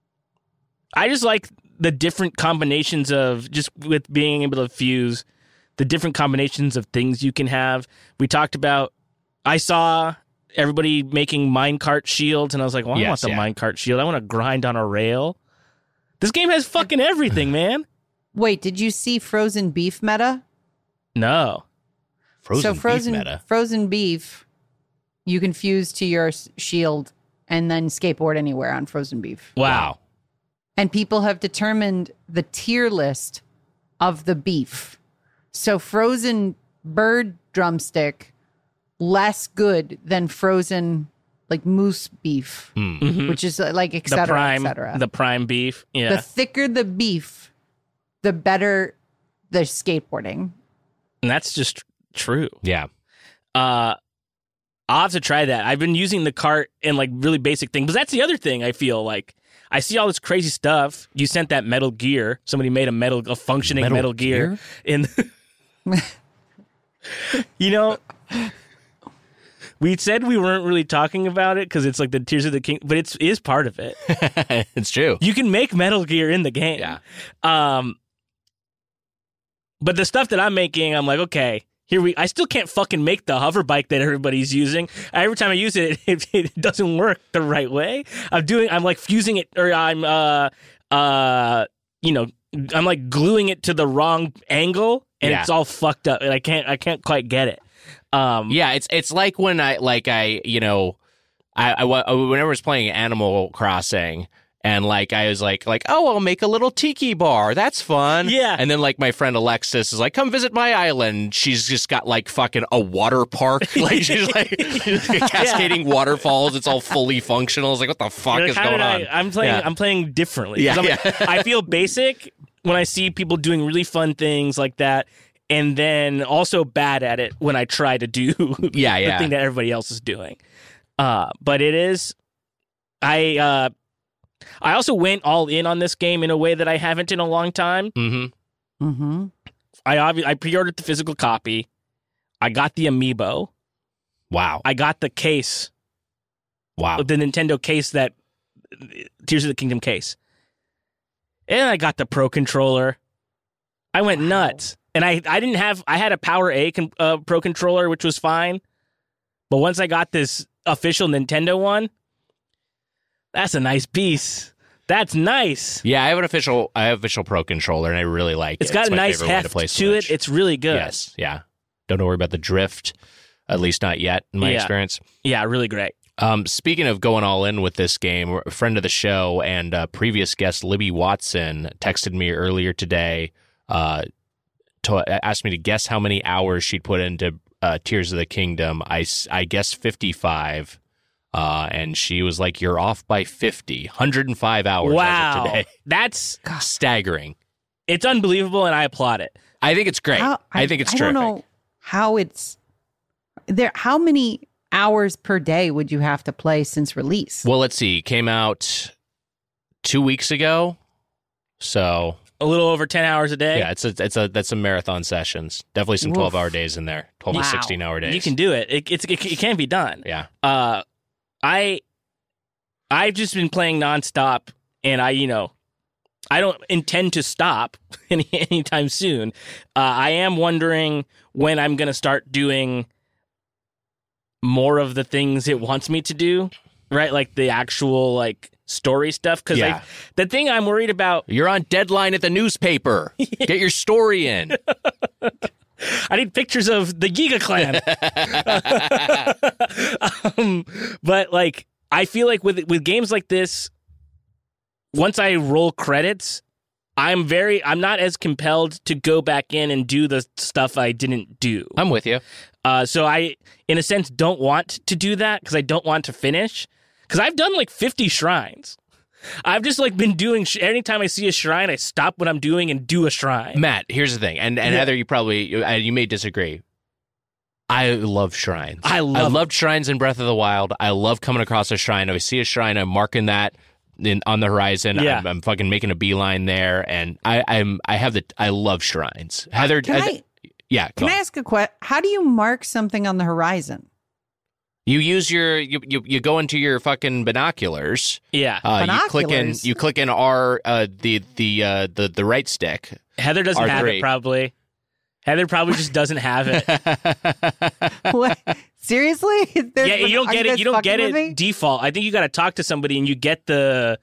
S5: I just like the different combinations of just with being able to fuse the different combinations of things you can have. We talked about, I saw everybody making minecart shields, and I was like, well, I
S4: Yes,
S5: want the
S4: yeah.
S5: minecart shield. I want to grind on a rail. This game has fucking everything, man.
S3: Wait, did you see frozen beef meta?
S5: No.
S4: Frozen
S3: so frozen
S4: beef meta.
S3: frozen beef, you can fuse to your s- shield and then skateboard anywhere on frozen beef.
S5: Wow.
S3: And people have determined the tier list of the beef. So frozen bird drumstick, less good than frozen like moose beef,
S5: Mhm.
S3: which is uh, like et
S5: The
S3: cetera,
S5: prime,
S3: et cetera.
S5: the prime beef. Yeah.
S3: The thicker the beef, the better the skateboarding.
S5: and that's just true.
S4: Yeah.
S5: Uh, I'll have to try that. I've been using the cart and like really basic things, but that's the other thing I feel like. I see all this crazy stuff. You sent that Metal Gear. Somebody made a metal, a functioning
S4: Metal
S5: Metal, Gear.
S4: Gear?
S5: In, you know, we said we weren't really talking about it because it's like the Tears of the King, but it's is part of it.
S4: It's true.
S5: You can make Metal Gear in the game.
S4: Yeah.
S5: Um, but the stuff that I'm making, I'm like, okay, here we. I still can't fucking make the hover bike that everybody's using. Every time I use it, it, it doesn't work the right way. I'm doing. I'm like fusing it, or I'm, uh, uh, you know, I'm like gluing it to the wrong angle, and
S4: Yeah.
S5: it's all fucked up, and I can't. I can't quite get it. Um,
S4: Yeah, it's it's like when I like I you know, I, I wa- whenever I was playing Animal Crossing and like I was like like oh I'll make a little tiki bar, that's fun.
S5: Yeah.
S4: And then like my friend Alexis is like, come visit my island. She's just got like fucking a water park, like she's like cascading waterfalls. It's all fully functional. It's like what the fuck
S5: You're
S4: is
S5: like, how
S4: going
S5: did
S4: on?
S5: I, I'm playing.
S4: Yeah.
S5: I'm playing differently.
S4: Yeah,
S5: 'Cause I'm
S4: yeah.
S5: like, I feel basic when I see people doing really fun things like that, and then also bad at it when I try to do
S4: Yeah,
S5: the
S4: yeah.
S5: thing that everybody else is doing. Uh, but it is. I uh, I also went all in on this game in a way that I haven't in a long time.
S4: Mm-hmm.
S3: Mm-hmm.
S5: I obvi- I pre-ordered the physical copy. I got the amiibo.
S4: Wow.
S5: I got the case.
S4: Wow.
S5: The Nintendo case, that Tears of the Kingdom case. And I got the Pro Controller. I went nuts. And I, I didn't have, I had a Power A con, uh, Pro Controller, which was fine. But once I got this official Nintendo one, that's a nice piece. That's nice.
S4: Yeah, I have an official I have official Pro controller and I really like
S5: It's
S4: it.
S5: got a
S4: my
S5: nice
S4: favorite way
S5: heft
S4: to, play
S5: to it.
S4: Switch.
S5: It's really good.
S4: Yes, yeah. Don't worry about the drift, at least not yet in my
S5: Yeah.
S4: experience.
S5: Yeah, really great.
S4: Um, speaking of going all in with this game, a friend of the show and uh, previous guest Libby Watson texted me earlier today, uh, to, asked me to guess how many hours she'd put into uh, Tears of the Kingdom. I, s- I guessed fifty-five, uh, and she was like, "You're off by fifty, one hundred five hours as
S5: Wow.
S4: of today."
S5: That's,
S4: Staggering.
S5: it's unbelievable, and I applaud it.
S4: I think it's great.
S3: How-
S4: I, think it's
S3: I
S4: terrific.
S3: don't know how it's there. How many hours per day would you have to play since release?
S4: Well, let's see. Came out two weeks ago, so
S5: A little over ten hours a day.
S4: yeah, it's a, it's a that's some marathon sessions. Definitely some
S3: Woof.
S4: twelve hour days in there. Twelve to
S3: Wow.
S4: sixteen hour days.
S5: You can do it. It, it's, it, it can be done.
S4: Yeah.
S5: Uh, I, I've just been playing nonstop, and I, you know, I don't intend to stop any anytime soon. Uh, I am wondering when I'm going to start doing more of the things it wants me to do. right? Like the actual like story stuff. Because
S4: Yeah.
S5: the thing I'm worried about,
S4: You're on deadline at the newspaper. Get your story in.
S5: I need pictures of the Giga Clan. um, but like, I feel like with with games like this, once I roll credits, I'm very, I'm not as compelled to go back in and do the stuff I didn't do.
S4: I'm with you.
S5: Uh, so I, in a sense, don't want to do that because I don't want to finish. Because I've done like fifty shrines. I've just like been doing, sh- anytime I see a shrine, I stop what I'm doing and do a shrine.
S4: Matt, here's the thing. And, and
S5: Yeah.
S4: Heather, you probably, you, uh, you may disagree. I love shrines.
S5: I love
S4: I loved shrines in Breath of the Wild. I love coming across a shrine. If I see a shrine, I'm marking that in, on the horizon.
S5: Yeah.
S4: I'm, I'm fucking making a beeline there. And I, I'm, I have the, I love shrines. Heather,
S3: Can
S4: I-
S3: I,
S4: yeah, go
S3: can I
S4: on.
S3: ask a question? How do you mark something on the horizon?
S4: You use your, you, you, you go into your fucking binoculars.
S5: Yeah.
S4: Uh, you click in,
S3: Binoculars?
S4: you click in R, uh, the, the, uh, the, the right stick.
S5: Heather doesn't have
S4: R three.
S5: it, probably. Heather probably just doesn't have it.
S3: What? Seriously? There's-
S5: Yeah, you don't
S3: are
S5: get
S3: guys
S5: it. You don't get
S3: fucking with
S5: it
S3: me?
S5: default. I think you got to talk to somebody and you get the.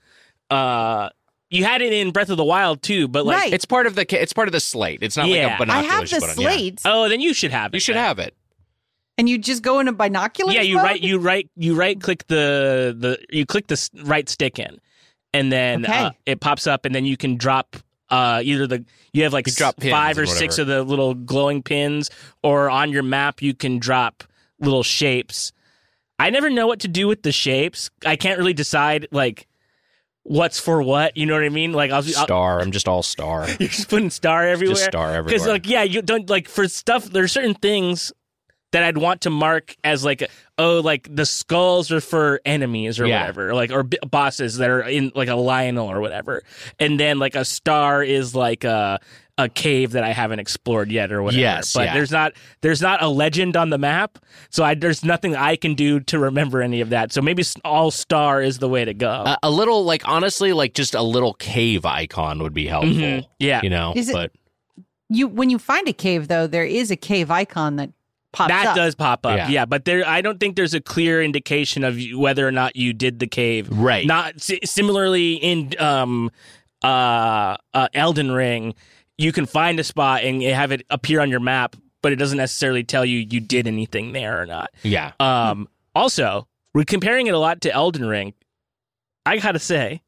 S5: Uh, you had it in Breath of the Wild too, but like,
S3: Right.
S4: It's part of the, ca- it's part of the slate. It's not
S5: Yeah.
S4: like a
S3: I
S4: binoculars
S3: have the
S4: you put on, yeah.
S3: slate,
S5: oh, then you should have it.
S4: You should
S5: then.
S4: have it.
S3: and you just go into binoculars.
S5: Yeah, you
S3: mode?
S5: right. You right. You right click the the. You click the s- right stick in, and then
S3: Okay.
S5: uh, it pops up, and then you can drop. Uh, either the you have like
S4: You drop
S5: s-
S4: pins
S5: five or
S4: and
S5: six
S4: whatever.
S5: of the little glowing pins, or on your map you can drop little shapes. I never know what to do with the shapes. I can't really decide like what's for what. You know what I mean? Like I'll, I'll
S4: Star. I'm just all star.
S5: you're just putting star everywhere.
S4: Just star everywhere.
S5: Because like yeah, you don't like for stuff. There's certain things that I'd want to mark as like a, oh like the skulls are for enemies or
S4: Yeah.
S5: whatever, like or b- bosses that are in like a Lionel or whatever, and then like a star is like a a cave that I haven't explored yet or whatever.
S4: Yes,
S5: but
S4: yeah.
S5: there's not there's not a legend on the map, so I there's nothing I can do to remember any of that. So maybe s- all star is the way to go.
S4: a, a little, like, honestly, like just a little cave icon would be helpful.
S5: Mhm. Yeah.
S4: You know,
S3: Is it-
S4: but
S3: You when you find a cave though, there is a cave icon that pops
S5: that
S3: up.
S5: does pop up,
S4: Yeah.
S5: yeah. But there, I don't think there's a clear indication of you- whether or not you did the cave.
S4: Right.
S5: Not si- similarly in um, uh, uh, Elden Ring, you can find a spot and have it appear on your map, but it doesn't necessarily tell you you did anything there or not.
S4: yeah.
S5: Um, also, we're comparing it a lot to Elden Ring. I gotta say,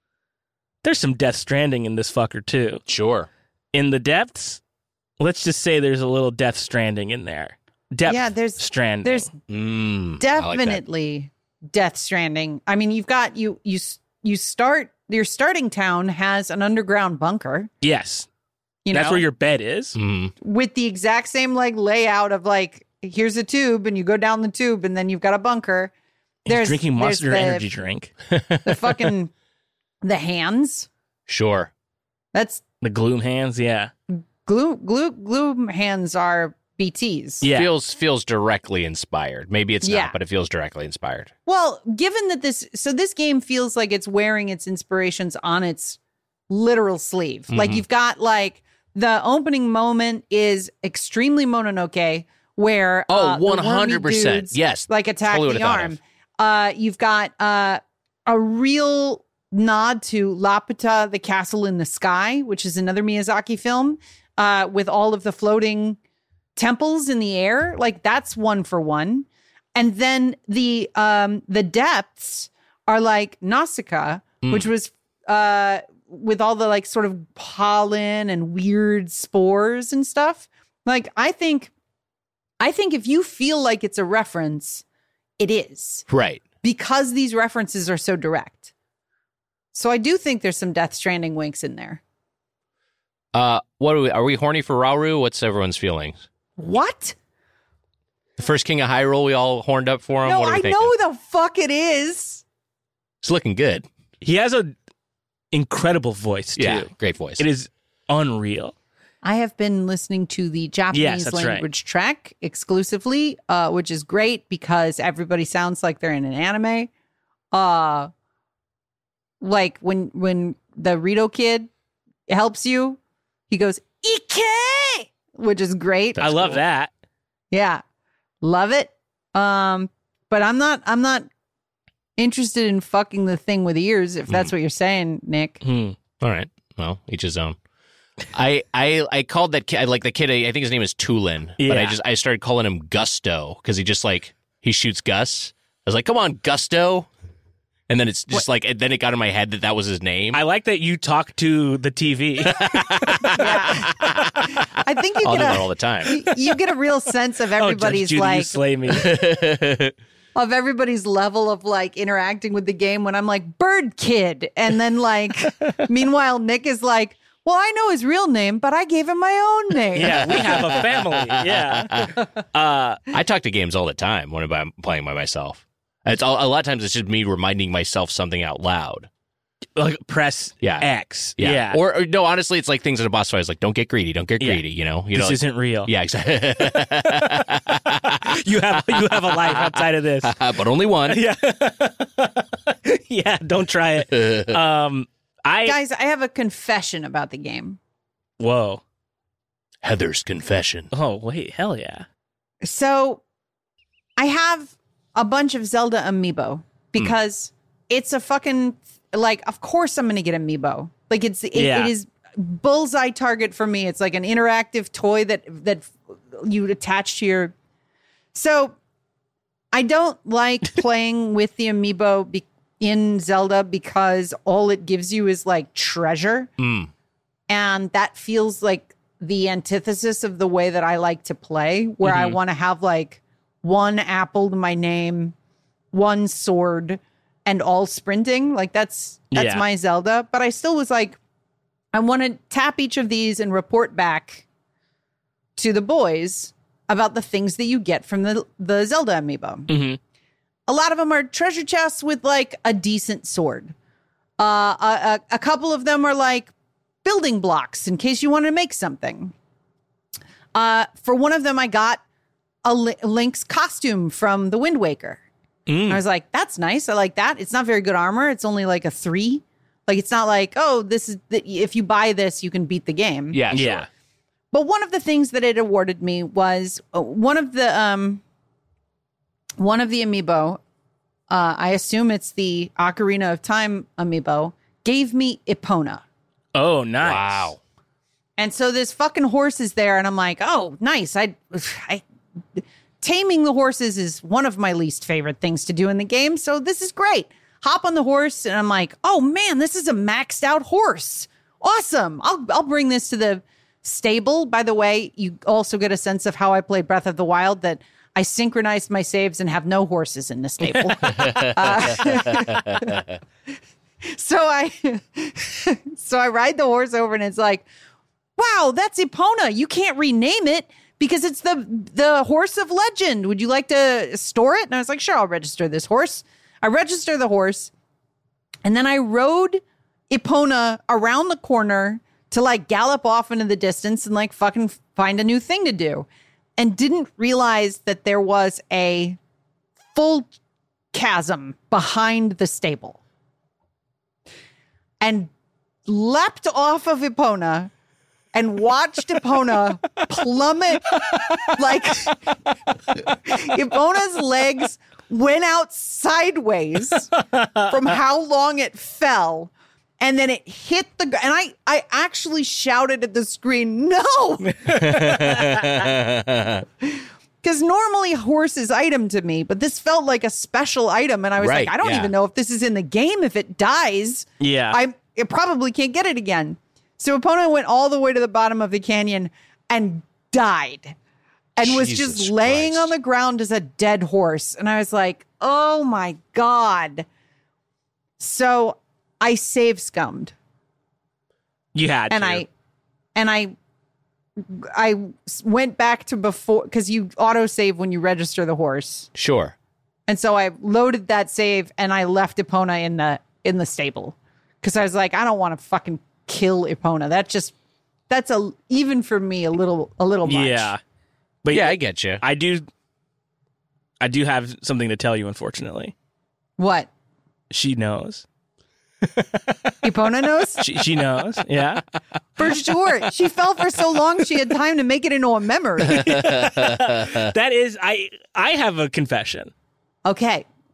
S5: there's some Death Stranding in this fucker too.
S4: Sure.
S5: In the depths, let's just say there's a little Death Stranding in there. Depth
S3: Yeah, there's
S5: Stranding.
S3: there's
S4: Mm, I like that.
S3: definitely Death Stranding. I mean, you've got you you s- you start your starting town has an underground bunker.
S5: Yes.
S3: You know,
S5: That's where your bed is.
S4: Mm.
S3: with the exact same like layout of like here's a tube and you go down the tube and then you've got a bunker.
S5: He's drinking
S3: there's
S5: Monster
S3: the,
S5: Energy drink.
S3: The fucking the hands.
S4: Sure.
S3: That's
S5: The gloom hands, yeah.
S3: glue glue glue hands are B Ts.
S5: Yeah.
S4: Feels feels directly inspired. Maybe it's
S3: Yeah.
S4: not, but it feels directly inspired.
S3: Well, given that this, so this game feels like it's wearing its inspirations on its literal sleeve. Like
S4: Mhm.
S3: you've got like the opening moment is extremely Mononoke, where
S4: Oh,
S3: uh, the wormy
S4: one hundred percent.
S3: dudes,
S4: Yes.
S3: like attack
S4: Totally
S3: the
S4: would've thought
S3: arm.
S4: of.
S3: Uh, you've got uh, a real nod to Laputa, the Castle in the Sky, which is another Miyazaki film, uh, with all of the floating temples in the air. Like that's one for one. And then the um the depths are like Nausicaa,
S4: Mm.
S3: which was uh with all the like sort of pollen and weird spores and stuff. Like I think I think if you feel like it's a reference, it is.
S4: Right.
S3: Because these references are so direct. So I do think there's some Death Stranding winks in there.
S4: Uh, what are we? Are we horny for Rauru? What's everyone's feelings?
S3: What?
S4: The first king of Hyrule, we all horned up for him.
S3: No,
S4: what are we
S3: I
S4: thinking?
S3: know the fuck it is.
S4: It's looking good.
S5: He has a incredible voice too.
S4: Yeah, great voice.
S5: It is unreal.
S3: I have been listening to the Japanese
S5: Yes, that's right.
S3: language track exclusively, uh, which is great because everybody sounds like they're in an anime. Uh, like when when the Rito kid helps you, he goes "Ike," which is great.
S5: I love
S4: cool.
S5: that.
S3: Yeah, love it. Um, but I'm not. I'm not interested in fucking the thing with ears, if that's
S4: Mm.
S3: what you're saying, Nick.
S4: Hmm. All right. Well, each his own. I I I called that kid, like the kid, I think his name is Tulin,
S5: Yeah.
S4: but I just I started calling him Gusto because he just like he shoots Gus. I was like, come on, Gusto. And then it's just like, and then it got in my head that that was his name.
S5: I like that you talk to the T V.
S3: I think you
S4: I'll
S3: get
S4: do
S3: a,
S4: that all the time.
S3: you- you get a real sense of
S5: Oh, Judge
S3: everybody's
S5: Judy, you
S3: like
S5: slay me.
S3: of everybody's level of like interacting with the game when I'm like Bird Kid, and then like meanwhile Nick is like, well, I know his real name, but I gave him my own name.
S5: Yeah, we have a family. Yeah. Uh,
S4: I talk to games all the time when I'm playing by myself. It's all, a lot of times it's just me reminding myself something out loud.
S5: like press
S4: Yeah.
S5: X.
S4: Yeah.
S5: Yeah.
S4: Or, or no, honestly, it's like things in a boss fight. It's like, don't get greedy. Don't get
S5: Yeah.
S4: greedy. You know. You
S5: this
S4: know.
S5: isn't real.
S4: Yeah. Exactly.
S5: You have you have a life outside of this.
S4: But only one.
S5: Yeah. Yeah. Don't try it. Um. I.
S3: Guys, I have a confession about the game.
S5: Whoa.
S4: Heather's confession.
S5: Oh wait. Hell yeah.
S3: So I have a bunch of Zelda amiibo because it's a fucking, like, of course I'm going to get amiibo. Like it's, it,
S5: Yeah.
S3: it is bullseye target for me. It's like an interactive toy that, that you attach to your. So I don't like playing with the amiibo be, in Zelda because all it gives you is like treasure.
S4: Mm.
S3: And that feels like the antithesis of the way that I like to play, where I
S5: Mhm.
S3: want to have like one apple to my name, one sword, and all sprinting. Like that's that's
S5: Yeah.
S3: my Zelda. But I still was like, I want to tap each of these and report back to the boys about the things that you get from the the Zelda amiibo.
S5: Mm-hmm.
S3: A lot of them are treasure chests with like a decent sword. Uh, a, a, a couple of them are like building blocks in case you want to make something. Uh, for one of them, I got a Li- Link's costume from The Wind Waker.
S5: Mm.
S3: I was like, that's nice. I like that. It's not very good armor. It's only like a three. Like, it's not like, oh, this is the, if you buy this, you can beat the game.
S4: Yeah. Sure.
S5: Yeah.
S3: But one of the things that it awarded me was uh, one of the um one of the amiibo. Uh, I assume it's the Ocarina of Time amiibo. Gave me Epona,
S5: Oh, nice.
S4: Wow.
S3: and so this fucking horse is there, and I'm like, oh, nice. I, I taming the horses is one of my least favorite things to do in the game. So this is great. Hop on the horse, and I'm like, oh man, this is a maxed out horse. Awesome. I'll I'll bring this to the stable. By the way, you also get a sense of how I played Breath of the Wild, that I synchronized my saves and have no horses in the stable. uh, so I so I ride the horse over, and it's like, wow, that's Epona. You can't rename it because it's the the horse of legend. Would you like to store it? And I was like, sure, I'll register this horse. I register the horse, and then I rode Epona around the corner to like gallop off into the distance and like fucking find a new thing to do, and didn't realize that there was a full chasm behind the stable, and leapt off of Epona and watched Epona plummet. Like Epona's legs went out sideways from how long it fell. And then it hit the ground. And I, I actually shouted at the screen, no! Because normally horse is item to me, but this felt like a special item. And I was
S4: Right,
S3: like, I don't
S4: yeah.
S3: even know if this is in the game. If it dies,
S5: Yeah.
S3: I it probably can't get it again. So Epona went all the way to the bottom of the canyon and died. And was
S4: Jesus
S3: just laying
S4: Christ.
S3: on the ground as a dead horse. And I was like, oh my God. So I save scummed.
S5: You had
S3: And
S5: to.
S3: I and I I went back to before, because you auto save when you register the horse.
S4: Sure.
S3: And so I loaded that save and I left Epona in the in the stable. Because I was like, I don't want to fucking kill Epona. That just that's a even for me a little a little much.
S5: Yeah. But
S4: Yeah, I get you.
S5: I do. I do have something to tell you. Unfortunately,
S3: What?
S5: she knows.
S3: Epona knows?
S5: She, she knows. Yeah.
S3: For sure. She fell for so long she had time to make it into a memory.
S5: That is. I. I have a confession.
S3: Okay.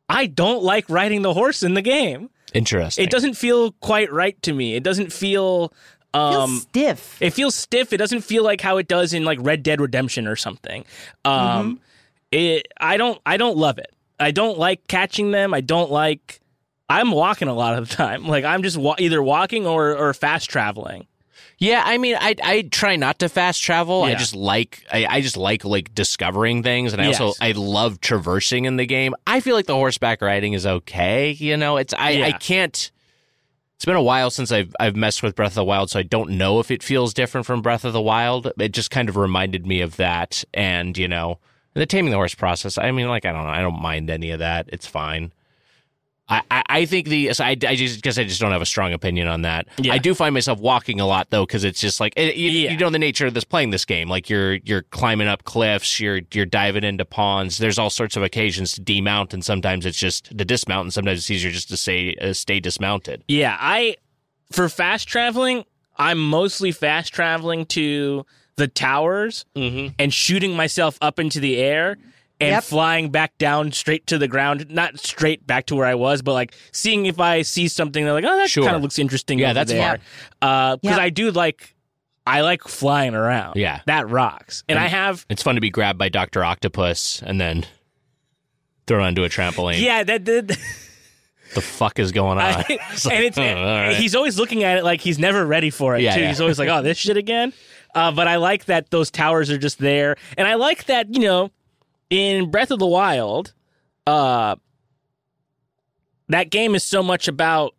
S5: I don't like riding the horse in the game.
S4: Interesting.
S5: It doesn't feel quite right to me. It doesn't feel um
S7: feels stiff.
S5: It feels stiff. It doesn't feel like how it does in like Red Dead Redemption or something. Um mm-hmm. it I don't I don't love it. I don't like catching them. I don't like I'm walking a lot of the time. Like I'm just wa- either walking or or fast traveling.
S4: Yeah, I mean, I I try not to fast travel.
S5: Yeah.
S4: I just like I, I just like like discovering things, and I
S5: Yes.
S4: also I love traversing in the game. I feel like the horseback riding is okay. You know, it's I,
S5: Yeah.
S4: I can't. It's been a while since I've I've messed with Breath of the Wild, so I don't know if it feels different from Breath of the Wild. It just kind of reminded me of that, and you know, the taming the horse process. I mean, like I don't know, I don't mind any of that. It's fine. I, I, I think the so I, I just guess I just don't have a strong opinion on that.
S5: Yeah.
S4: I do find myself walking a lot though, because it's just like it, you,
S5: Yeah.
S4: you know the nature of this playing this game. Like you're you're climbing up cliffs, you're you're diving into ponds. There's all sorts of occasions to demount, and sometimes it's just to dismount, and sometimes it's easier just to stay uh, stay dismounted.
S5: Yeah, I for fast traveling, I'm mostly fast traveling to the towers
S4: Mm-hmm.
S5: and shooting myself up into the air and
S7: Yep.
S5: flying back down straight to the ground. Not straight back to where I was, but like seeing if I see something that like, oh, that
S4: Sure.
S5: kind of looks interesting.
S4: Yeah,
S5: over
S4: that's
S5: there. Uh, because
S7: Yep.
S5: I do like, I like flying around.
S4: Yeah.
S5: that rocks. And,
S4: And-
S5: I have,
S4: It's fun to be grabbed by Doctor Octopus and then thrown onto a trampoline.
S5: yeah, that did.
S4: The fuck is going on?
S5: I,
S4: It's like,
S5: and it's
S4: oh, all right.
S5: he's always looking at it like he's never ready for it
S4: Yeah,
S5: too.
S4: yeah.
S5: He's always like, "Oh, this shit again." Uh, but I like that those towers are just there, and I like that you know, in Breath of the Wild, uh, that game is so much about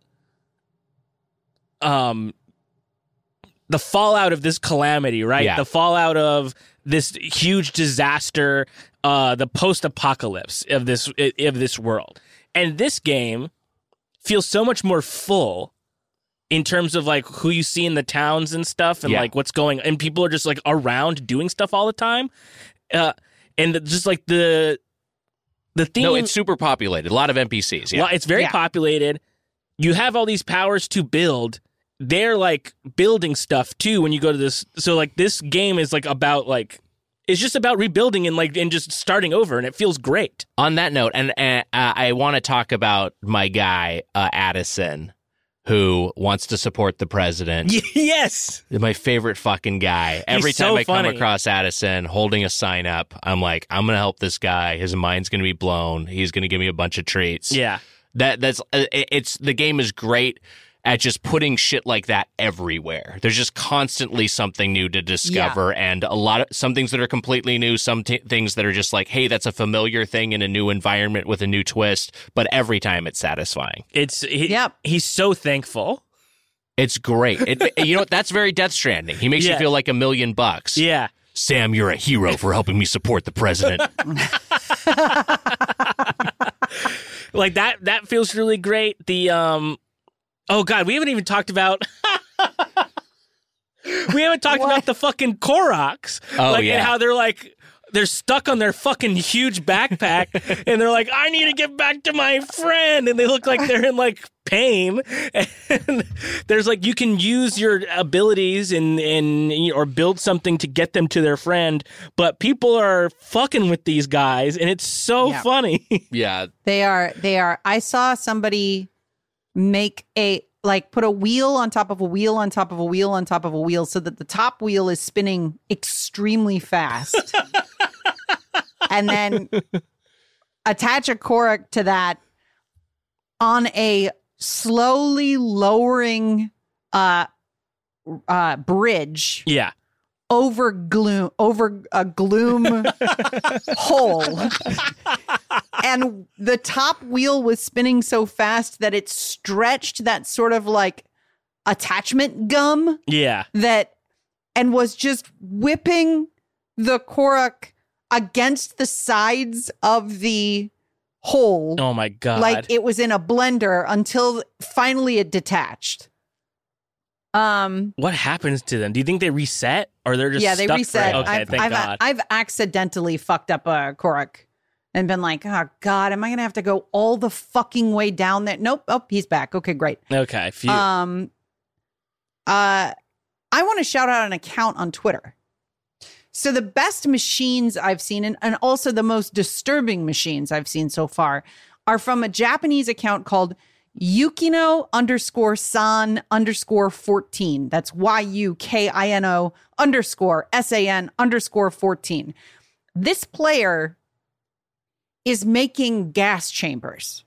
S5: um the fallout of this calamity, right?
S4: Yeah.
S5: The fallout of this huge disaster, uh, the post-apocalypse of this of this world. And this game feels so much more full in terms of like who you see in the towns and stuff, and
S4: Yeah.
S5: like what's going, and people are just like around doing stuff all the time, uh, and the, just like the the theme.
S4: No, it's super populated. A lot of N P Cs. Yeah.
S5: Well, it's very
S7: Yeah.
S5: populated. You have all these powers to build. They're like building stuff too when you go to this. So like this game is like about like it's just about rebuilding and like and just starting over, and it feels great.
S4: On that note, and uh, I want to talk about my guy uh, Addison, who wants to support the president.
S5: Yes.
S4: My favorite fucking guy. Every time
S5: so
S4: I come
S5: funny.
S4: across Addison holding a sign up, I'm like, I'm gonna help this guy. His mind's gonna be blown. He's gonna give me a bunch of treats.
S5: Yeah.
S4: That that's uh, it- it's the game is great at just putting shit like that everywhere. There's just constantly something new to discover, and a lot of some things that are completely new, some t- things that are just like, hey, that's a familiar thing in a new environment with a new twist, but every time it's satisfying.
S5: It's he,
S7: Yep.
S5: He's so thankful.
S4: It's great. It, you know what? That's very Death Stranding. He makes
S5: Yeah.
S4: you feel like a million bucks.
S5: Yeah.
S4: Sam, you're a hero for helping me support the president.
S5: Like that that feels really great. The um oh god, we haven't even talked about we haven't talked about the fucking Koroks.
S4: Oh,
S5: like
S4: yeah.
S5: and how they're like they're stuck on their fucking huge backpack and they're like, I need to get back to my friend, and they look like they're in like pain. And there's like you can use your abilities and and or build something to get them to their friend, but people are fucking with these guys, and it's so
S7: Yeah.
S5: funny.
S4: Yeah.
S7: They are, they are. I saw somebody make a, like, put a wheel on top of a wheel on top of a wheel on top of a wheel so that the top wheel is spinning extremely fast. And then attach a Korok to that on a slowly lowering uh, uh, bridge
S5: Yeah.
S7: over gloom, over a gloom hole. And the top wheel was spinning so fast that it stretched that sort of like attachment gum
S5: Yeah.
S7: that, and was just whipping the Korok against the sides of the hole.
S5: Oh my god.
S7: Like it was in a blender until finally it detached. Um,
S5: What happens to them? Do you think they reset, or they're just
S7: yeah, they
S5: stuck
S7: reset.
S5: For, okay,
S7: I've,
S5: thank
S7: I've,
S5: God.
S7: I've accidentally fucked up a Korok and been like, oh God, am I gonna have to go all the fucking way down there? Nope. Oh, he's back. Okay, great.
S5: okay, phew.
S7: Um, uh, I want to shout out an account on Twitter. So the best machines I've seen, and, and also the most disturbing machines I've seen so far,
S3: are from a Japanese account called Yukino underscore san underscore fourteen. That's Y U K I N O underscore S A N underscore fourteen. This player is making gas chambers.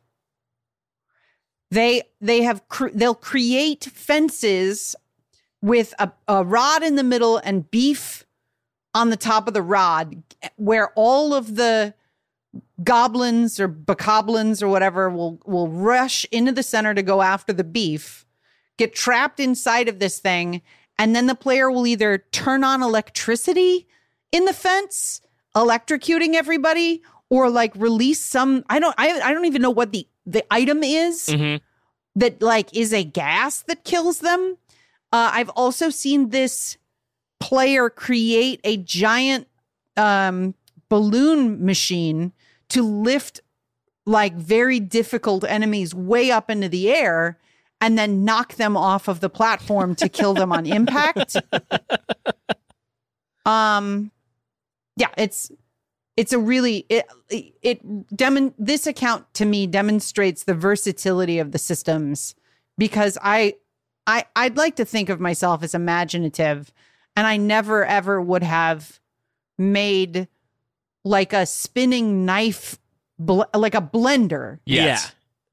S3: They they have cr- they'll create fences with a, a rod in the middle and beef on the top of the rod, where all of the goblins or bokoblins or whatever will will rush into the center to go after the beef, get trapped inside of this thing, and then the player will either turn on electricity in the fence, electrocuting everybody, or like release some, I don't I, I don't even know what the, the item is mm-hmm. that like is a gas that kills them. Uh, I've also seen this player create a giant um, balloon machine to lift like very difficult enemies way up into the air and then knock them off of the platform to kill them on impact. Um, yeah, it's it's a really it it demon this account to me demonstrates the versatility of the systems, because I I I'd like to think of myself as imaginative, and I never ever would have made like a spinning knife, bl- like a blender.
S5: Yes.
S3: Yeah.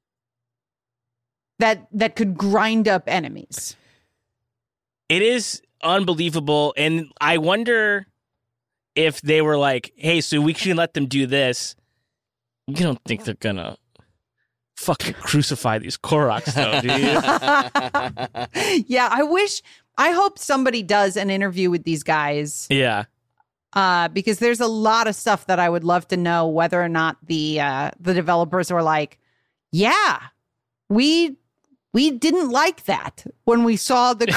S3: That that could grind up enemies.
S5: It is unbelievable, and I wonder if they were like, "Hey, so we can let them do this." You don't think they're gonna fucking crucify these Koroks, though, do
S3: you? Yeah, I wish. I hope somebody does an interview with these guys.
S5: Yeah.
S3: Uh, because there's a lot of stuff that I would love to know whether or not the uh, the developers were like, yeah, we we didn't like that when we saw the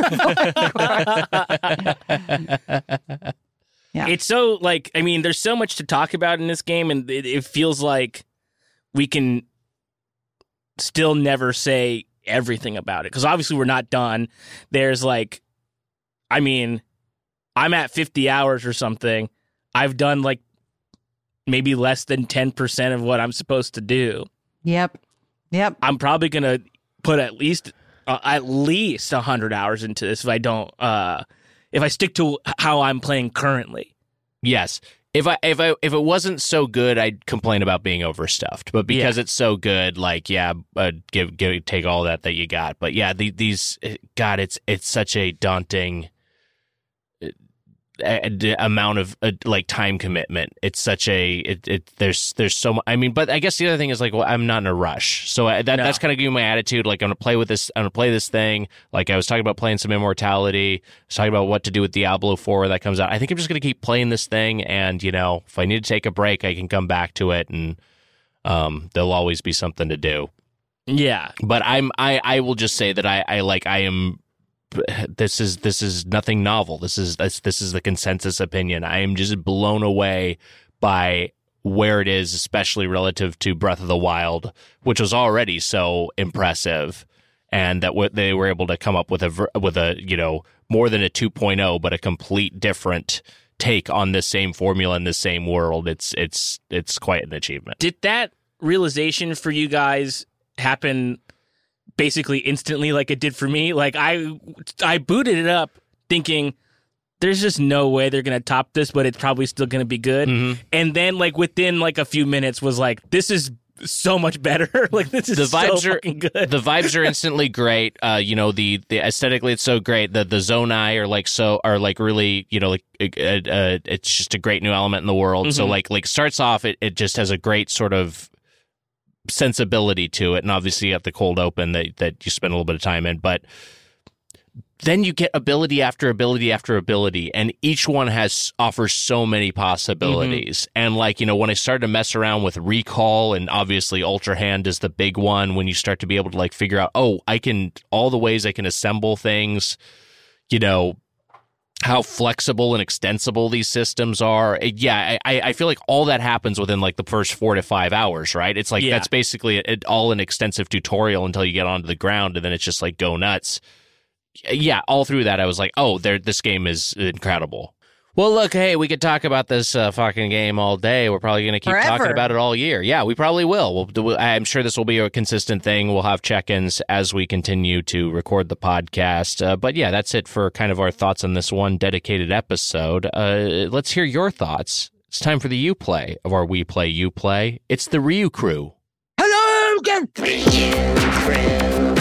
S3: crucified. Yeah.
S5: It's so like, I mean, there's so much to talk about in this game, and it, it feels like we can still never say everything about it, because obviously we're not done. There's like, I mean, I'm at fifty hours or something. I've done like maybe less than ten percent of what I'm supposed to do.
S3: Yep. Yep.
S5: I'm probably going to put at least uh, at least one hundred hours into this if I don't uh if I stick to how I'm playing currently.
S4: Yes. If I if I if it wasn't so good, I'd complain about being overstuffed. But because yeah. it's so good, like yeah, uh, give give take all that that you got. But yeah, the, these God, it's it's such a daunting A, a amount of uh, like time commitment. It's such a it, it there's there's so much. I mean, but I guess the other thing is like, well, I'm not in a rush, so I, that no. that's kind of giving my attitude. Like I'm gonna play with this. I'm gonna play this thing. Like I was talking about playing some Immortality. I was talking about what to do with Diablo four when that comes out. I think I'm just gonna keep playing this thing, and you know, if I need to take a break, I can come back to it, and um, there'll always be something to do.
S5: Yeah,
S4: but I'm I I will just say that I I like I am. This is this is nothing novel. This is this, this is the consensus opinion. I am just blown away by where it is, especially relative to Breath of the Wild, which was already so impressive, and that what they were able to come up with a with a you know more than a two point oh, but a complete different take on this same formula in the same world. It's it's it's quite an achievement.
S5: Did that realization for you guys happen basically instantly like it did for me? Like I I booted it up thinking there's just no way they're going to top this, but it's probably still going to be good. Mm-hmm. And then like within like a few minutes was like, this is so much better. Like this is
S4: the vibes
S5: so
S4: are,
S5: fucking good.
S4: The vibes are instantly great. Uh, you know, the, the aesthetically it's so great. The the Zonai are like so are like really, you know, like uh, uh, it's just a great new element in the world. Mm-hmm. So like like starts off it it just has a great sort of sensibility to it, and obviously you have the cold open that that you spend a little bit of time in, but then you get ability after ability after ability, and each one has offers so many possibilities. Mm-hmm. And like, you know, when I started to mess around with recall, and obviously Ultra Hand is the big one, when you start to be able to like figure out, oh, I can all the ways I can assemble things, you know, how flexible and extensible these systems are. Yeah, I, I feel like all that happens within like the first four to five hours, right? It's like yeah. that's basically it, all an extensive tutorial until you get onto the ground, and then it's just like go nuts. Yeah, all through that, I was like, oh, there, this game is incredible. Well, look, hey, we could talk about this uh, fucking game all day. We're probably going to keep
S3: Forever.
S4: talking about it all year. Yeah, we probably will. We'll do, I'm sure this will be a consistent thing. We'll have check-ins as we continue to record the podcast. Uh, but yeah, that's it for kind of our thoughts on this one dedicated episode. Uh, let's hear your thoughts. It's time for the Uplay of our We Play, You Play. It's the Ryu Crew.
S3: Hello again.
S9: Ryu Crew.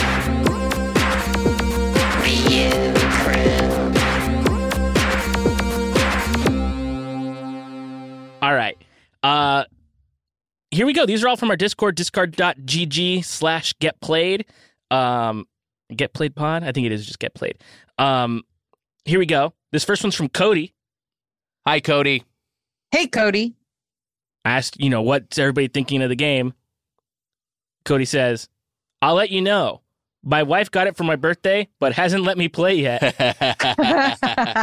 S9: Ryu Crew.
S5: All right. Uh, here we go. These are all from our Discord, discord.gg slash get played. Um, get played pod? I think it is just get played. Um, here we go. This first one's from Cody.
S4: Hi, Cody.
S3: Hey, Cody.
S5: I asked, you know, what's everybody thinking of the game? Cody says, I'll let you know. My wife got it for my birthday, but hasn't let me play yet. uh,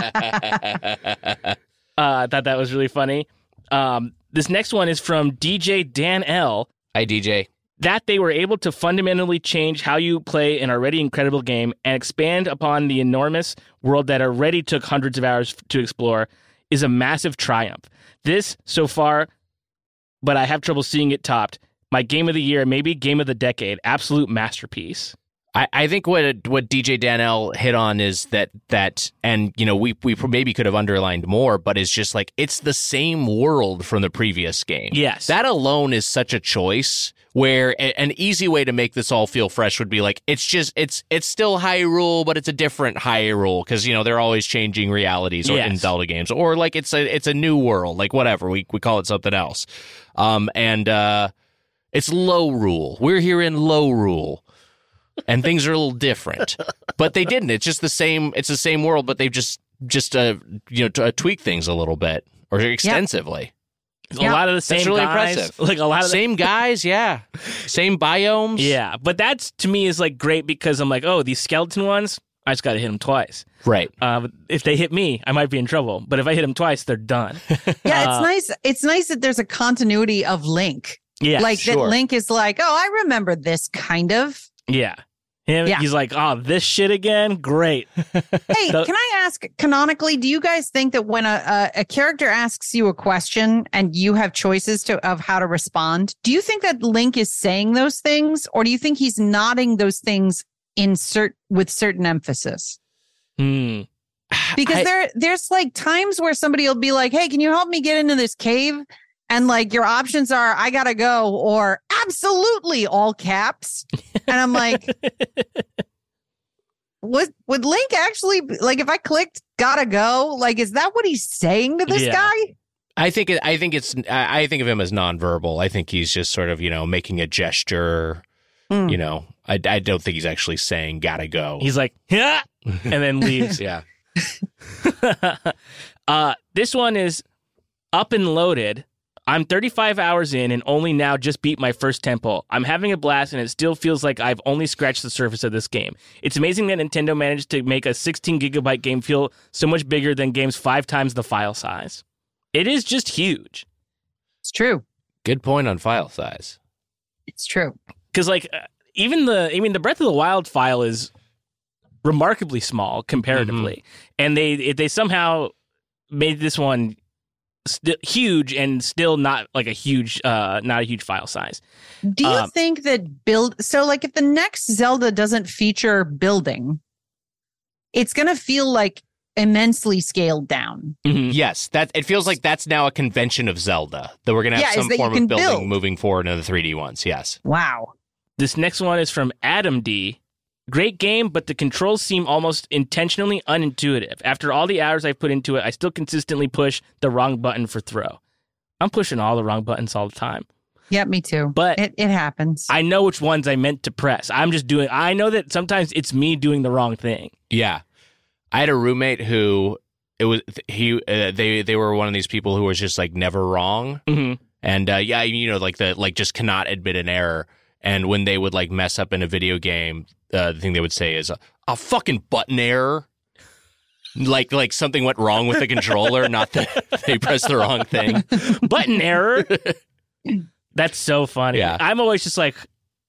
S5: I thought that was really funny. Um, this next one is from D J Dan L.
S4: Hi, D J.
S5: That they were able to fundamentally change how you play an already incredible game and expand upon the enormous world that already took hundreds of hours to explore is a massive triumph. This, so far, but I have trouble seeing it topped. My game of the year, maybe game of the decade, absolute masterpiece.
S4: I, I think what what D J Danell hit on is that that and you know we we maybe could have underlined more, but it's just like it's the same world from the previous game.
S5: Yes,
S4: that alone is such a choice. Where a, an easy way to make this all feel fresh would be like it's just it's it's still Hyrule, but it's a different Hyrule because you know they're always changing realities or
S5: yes.
S4: in Zelda games, or like it's a it's a new world, like whatever we we call it something else, um and uh, it's low rule. We're here in low rule. And things are a little different, but they didn't. It's just the same. It's the same world, but they've just just uh, you know t- uh, tweaked things a little bit or extensively.
S5: Yep. A lot of the same
S4: that's really
S5: guys,
S4: impressive.
S5: Like a lot of
S4: same
S5: the-
S4: guys, yeah, same biomes,
S5: yeah. But that's to me is like great because I'm like, oh, these skeleton ones, I just got to hit them twice.
S4: Right.
S5: Uh, if they hit me, I might be in trouble. But if I hit them twice, they're done.
S3: Yeah,
S5: Uh,
S3: it's nice. It's nice that there's a continuity of Link.
S5: Yeah,
S3: like
S5: sure.
S3: that Link is like, oh, I remember this kind of.
S5: Yeah. Him,
S3: Yeah.
S5: He's like, oh, this shit again? Great.
S3: Hey,
S5: So-
S3: can I ask canonically, do you guys think that when a, a, a character asks you a question and you have choices to of how to respond, do you think that Link is saying those things or do you think he's nodding those things in cert- with certain emphasis?
S5: Hmm.
S3: Because
S4: I-
S3: there there's like times where somebody will be like, hey, can you help me get into this cave? And like your options are, I gotta go, or absolutely, all caps. And I'm like, would would Link actually like if I clicked gotta go? Like, is that what he's saying to this
S5: Yeah.
S3: guy?
S4: I think it, I think it's I I think of him as nonverbal. I think he's just sort of you know making a gesture.
S3: Mm.
S4: You know, I, I don't think he's actually saying "gotta go."
S5: He's like, yeah, and then leaves.
S4: yeah.
S5: uh, this one is up and loaded. I'm thirty-five hours in and only now just beat my first temple. I'm having a blast and it still feels like I've only scratched the surface of this game. It's amazing that Nintendo managed to make a sixteen gigabyte game feel so much bigger than games five times the file size. It is just huge.
S3: It's true.
S4: Good point on file size.
S3: It's true.
S5: Because like uh, even the, I mean, the Breath of the Wild file is remarkably small comparatively, and they they somehow made this one st- huge and still not like a huge, uh, not a huge file size.
S3: Do you
S5: Um,
S3: think that build so like if the next Zelda doesn't feature building, it's gonna feel like immensely scaled down?
S5: Mhm.
S4: Yes, that it feels like that's now a convention of Zelda that we're going to have
S3: Yeah, is
S4: some
S3: that you
S4: form
S3: can
S4: of building
S3: build.
S4: moving forward into the three D ones. Yes.
S3: Wow.
S5: This next one is from Adam D. Great game, but the controls seem almost intentionally unintuitive. After all the hours I've put into it, I still consistently push the wrong button for throw. I'm pushing all the wrong buttons all the time.
S3: Yeah, me too.
S5: But
S3: it, it happens.
S5: I know which ones I meant to press. I'm just doing, I know that sometimes it's me doing the wrong thing.
S4: Yeah, I had a roommate who it was he uh, they they were one of these people who was just like never wrong,
S5: Mm-hmm.
S4: and uh, yeah, you know, like the like just cannot admit an error. And when they would like mess up in a video game, uh, the thing they would say is a, a fucking button error. Like like something went wrong with the controller, not that they pressed the wrong thing.
S5: Button error. That's so funny.
S4: Yeah.
S5: I'm always just like,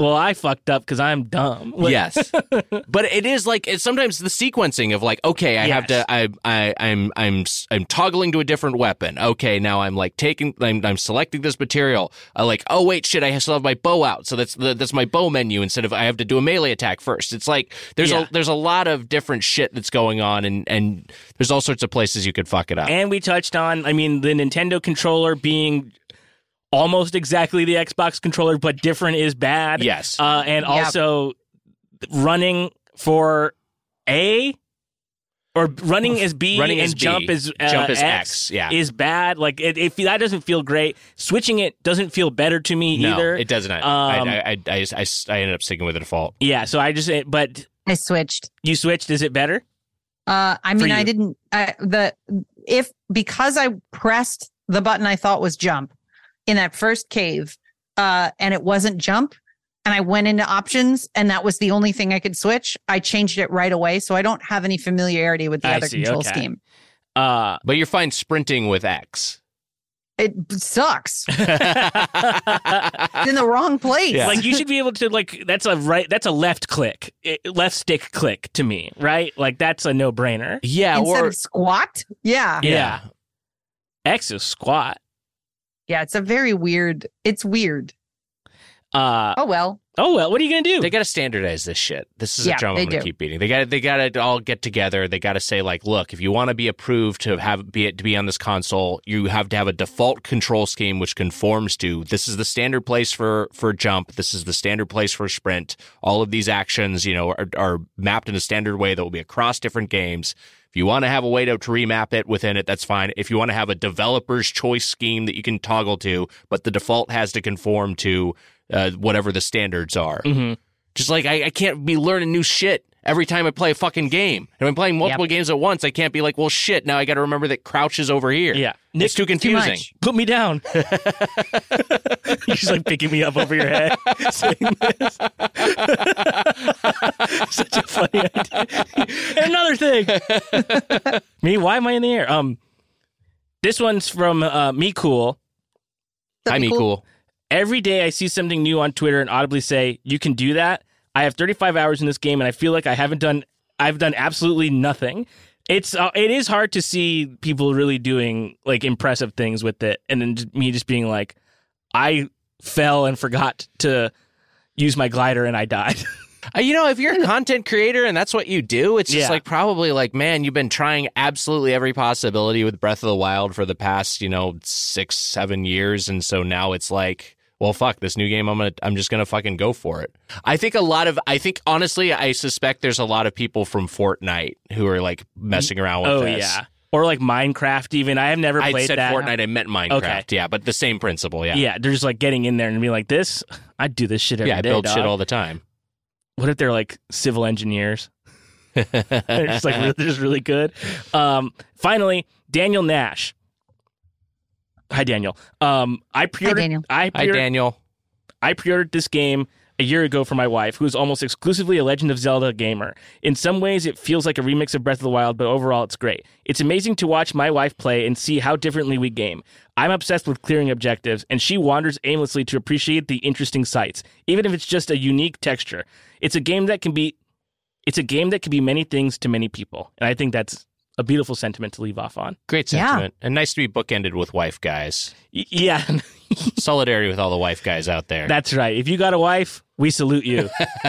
S5: Well, I fucked up because I'm dumb.
S4: Yes, but it is like it's sometimes the sequencing of like, okay, I
S5: Yes.
S4: have to, I, I, I'm, I'm, I'm toggling to a different weapon. Okay, now I'm like taking, I'm, I'm selecting this material. I like, oh wait, shit, I still have my bow out, so that's the, that's my bow menu instead of I have to do a melee attack first. It's like there's
S5: Yeah.
S4: a there's a lot of different shit that's going on, and and there's all sorts of places you could fuck it up.
S5: And we touched on, I mean, the Nintendo controller being almost exactly the Xbox controller, but different is bad.
S4: Yes.
S5: Uh, and
S3: Yep.
S5: also running for A or running as B
S4: Running
S5: and
S4: as B.
S5: jump as uh,
S4: Jump as
S5: X,
S4: X, yeah.
S5: is bad. Like it, it, that doesn't feel great. Switching it doesn't feel better to me
S4: no,
S5: either.
S4: it doesn't.
S5: Um,
S4: I, I, I, I, just- I, I ended up sticking with the default.
S5: Yeah, so I just, but
S3: I switched.
S5: you switched. Is it better?
S3: Uh, I
S5: For
S3: mean, I
S5: you.
S3: didn't. I, the if because I pressed the button I thought was jump in that first cave, uh, and it wasn't jump, and I went into options, and that was the only thing I could switch. I changed it right away, so I don't have any familiarity with the
S5: I
S3: other
S5: see,
S3: control
S5: okay.
S3: scheme.
S5: Uh,
S4: But you're fine sprinting with X.
S3: It sucks. It's in the wrong place.
S4: Yeah.
S5: Like you should be able to like that's a right that's a left click it, left stick click to me, right? Like that's a no brainer.
S4: Yeah,
S3: Instead
S4: or
S3: of squat. Yeah.
S5: Yeah. X is squat.
S3: Yeah. It's a very weird. It's weird.
S5: Uh
S3: Oh well.
S5: oh well, what are you gonna do?
S4: they got to standardize this shit. This is
S3: Yeah,
S4: a drum
S3: they
S4: I'm going to
S3: do.
S4: keep beating. They got they got to all get together. They got to say like, look, if you want to be approved to have be it to be on this console, you have to have a default control scheme which conforms to this is the standard place for for jump. This is the standard place for sprint. All of these actions, you know, are, are mapped in a standard way that will be across different games. If you want to have a way to, to remap it within it, that's fine. If you want to have a developer's choice scheme that you can toggle to, but the default has to conform to uh, whatever the standards are.
S5: Mm-hmm.
S4: Just like I, I can't be learning new shit every time I play a fucking game. And if I'm playing multiple games at once, I can't be like, well, shit, now I got to remember that crouch is over here.
S5: Yeah.
S4: It's too confusing.
S3: much.
S5: Put me down. You're just like picking me up over your head, saying this. Such a funny idea. And another thing. Me, why am I in the air? Um, this one's from uh, Me Cool.
S4: Hi, me cool.
S5: Every day I see something new on Twitter and audibly say, "You can do that." I have thirty-five hours in this game, and I feel like I haven't done. I've done absolutely nothing. It's uh, it is hard to see people really doing like impressive things with it, and then just, me just being like, I fell and forgot to use my glider, and I died.
S4: Uh, you know, if you're a content creator and that's what you do, it's just
S5: Yeah.
S4: like probably like, man, you've been trying absolutely every possibility with Breath of the Wild for the past, you know, six, seven years. And so now it's like, well, fuck this new game. I'm gonna, I'm just gonna fucking go for it. I think a lot of, I think honestly, I suspect there's a lot of people from Fortnite who are like messing around with
S5: Oh
S4: this.
S5: yeah, or like Minecraft. Even I have never
S4: I
S5: played
S4: said
S5: that.
S4: Fortnite, I meant Minecraft.
S5: Okay.
S4: Yeah, but the same principle. Yeah,
S5: Yeah, they're just like getting in there and be like, "This, I do this shit every day."
S4: yeah. I build
S5: dog.
S4: shit all the time.
S5: What if they're like civil engineers? They're just like really, they're just really good. Um, finally, Daniel Nash. Hi, Daniel. Um, I pre-ordered.
S3: Daniel.
S5: I
S4: Hi,
S5: pre-ordered,
S4: Daniel.
S5: I pre-ordered this game a year ago for my wife, who is almost exclusively a Legend of Zelda gamer. In some ways, it feels like a remix of Breath of the Wild, but overall, it's great. It's amazing to watch my wife play and see how differently we game. I'm obsessed with clearing objectives, and she wanders aimlessly to appreciate the interesting sights, even if it's just a unique texture. It's a game that can be, it's a game that can be many things to many people, and I think that's a beautiful sentiment to leave off on.
S4: Great
S3: Yeah.
S4: sentiment, and nice to be bookended with wife guys.
S5: Y- yeah,
S4: Solidarity with all the wife guys out there.
S5: that's right. If you got a wife, we salute you.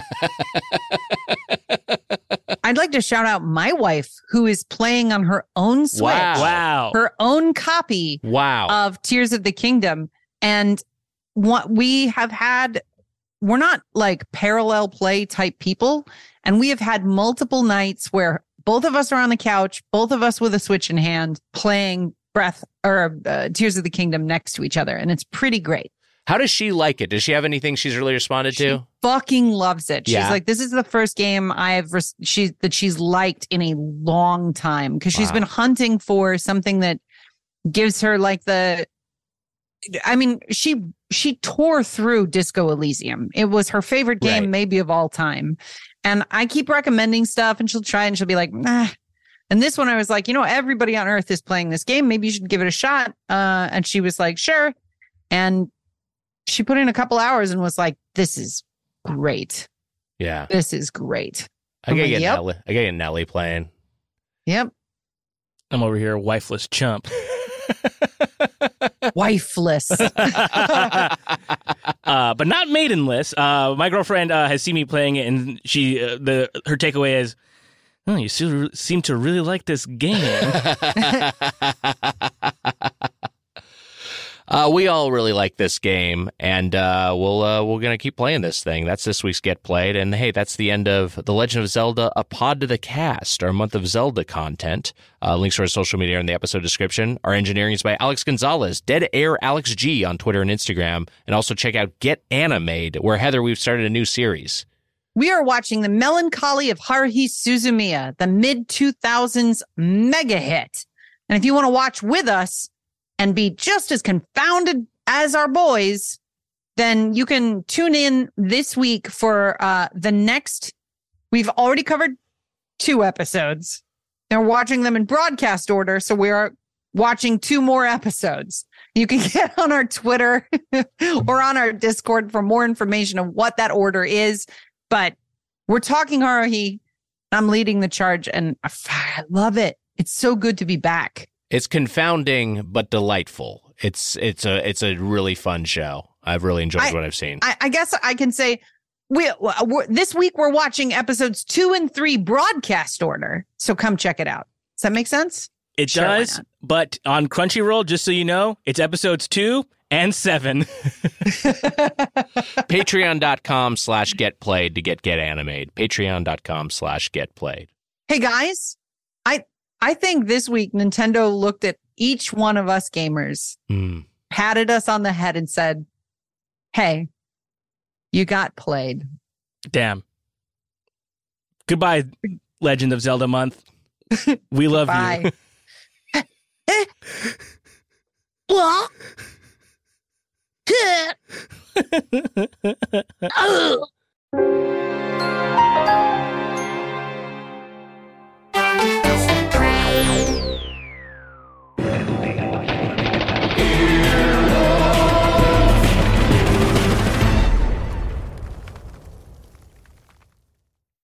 S3: I'd like to shout out my wife who is playing on her own Switch,
S4: Wow.
S5: Wow.
S3: her own copy
S4: Wow.
S3: of Tears of the Kingdom. And what we have had, we're not like parallel play type people. And we have had multiple nights where both of us are on the couch, both of us with a Switch in hand, playing Breath or uh, Tears of the Kingdom next to each other. And it's pretty great.
S4: How does she like it? Does she have anything she's really responded
S3: She
S4: to?
S3: fucking loves it. She's
S4: Yeah.
S3: like, this is the first game I've res- she that she's liked in a long time because she's
S4: Wow.
S3: been hunting for something that gives her like the. I mean, she she tore through Disco Elysium. It was her favorite game,
S4: Right.
S3: maybe of all time. And I keep recommending stuff, and she'll try, and she'll be like, nah. And this one, I was like, you know, everybody on Earth is playing this game. Maybe you should give it a shot. Uh, and she was like, sure. And she put in a couple hours and was like, this is great.
S4: Yeah.
S3: This is great.
S4: I gotta
S3: I'm
S4: get
S3: like, yep.
S4: Nelly. I gotta get Nelly playing.
S3: Yep.
S5: I'm over here, wifeless chump.
S3: Wifeless.
S5: uh, but not maidenless. Uh, my girlfriend uh, has seen me playing it, and she uh, the her takeaway is, "Oh, you se- seem to really like this game."
S4: Uh, we all really like this game, and uh, we'll uh, we're gonna keep playing this thing. That's this week's Get Played, and hey, that's the end of The Legend of Zelda: A Pod to the Cast, our month of Zelda content. Uh, links to our social media are in the episode description. Our engineering is by Alex Gonzalez, Dead Air Alex G on Twitter and Instagram, and also check out Get Animated, where Heather, we've started a new series.
S3: We are watching The Melancholy of Haruhi Suzumiya, the mid two thousands mega hit. And if you want to watch with us and be just as confounded as our boys, then you can tune in this week for uh, the next. We've already covered two episodes. And we're watching them in broadcast order, so we are watching two more episodes. You can get on our Twitter or on our Discord for more information of what that order is. But we're talking Haruhi. I'm leading the charge, and I love it. It's so good to be back.
S4: It's confounding but delightful. It's it's a it's a really fun show. I've really enjoyed
S3: I,
S4: what I've seen.
S3: I, I guess I can say we we're, this week we're watching episodes two and three broadcast order. So come check it out. Does that make sense?
S5: It
S3: Sure, why
S5: does,
S3: not?
S5: but on Crunchyroll, just so you know, it's episodes two and seven.
S4: Patreon.com slash get played to get Get Animated. Patreon.com slash get played.
S3: Hey guys, I I think this week Nintendo looked at each one of us gamers,
S4: Mm.
S3: patted us on the head, and said, "Hey, you got played."
S5: Damn. Goodbye, Legend of Zelda month. We love
S3: Bye.
S5: you.
S3: What?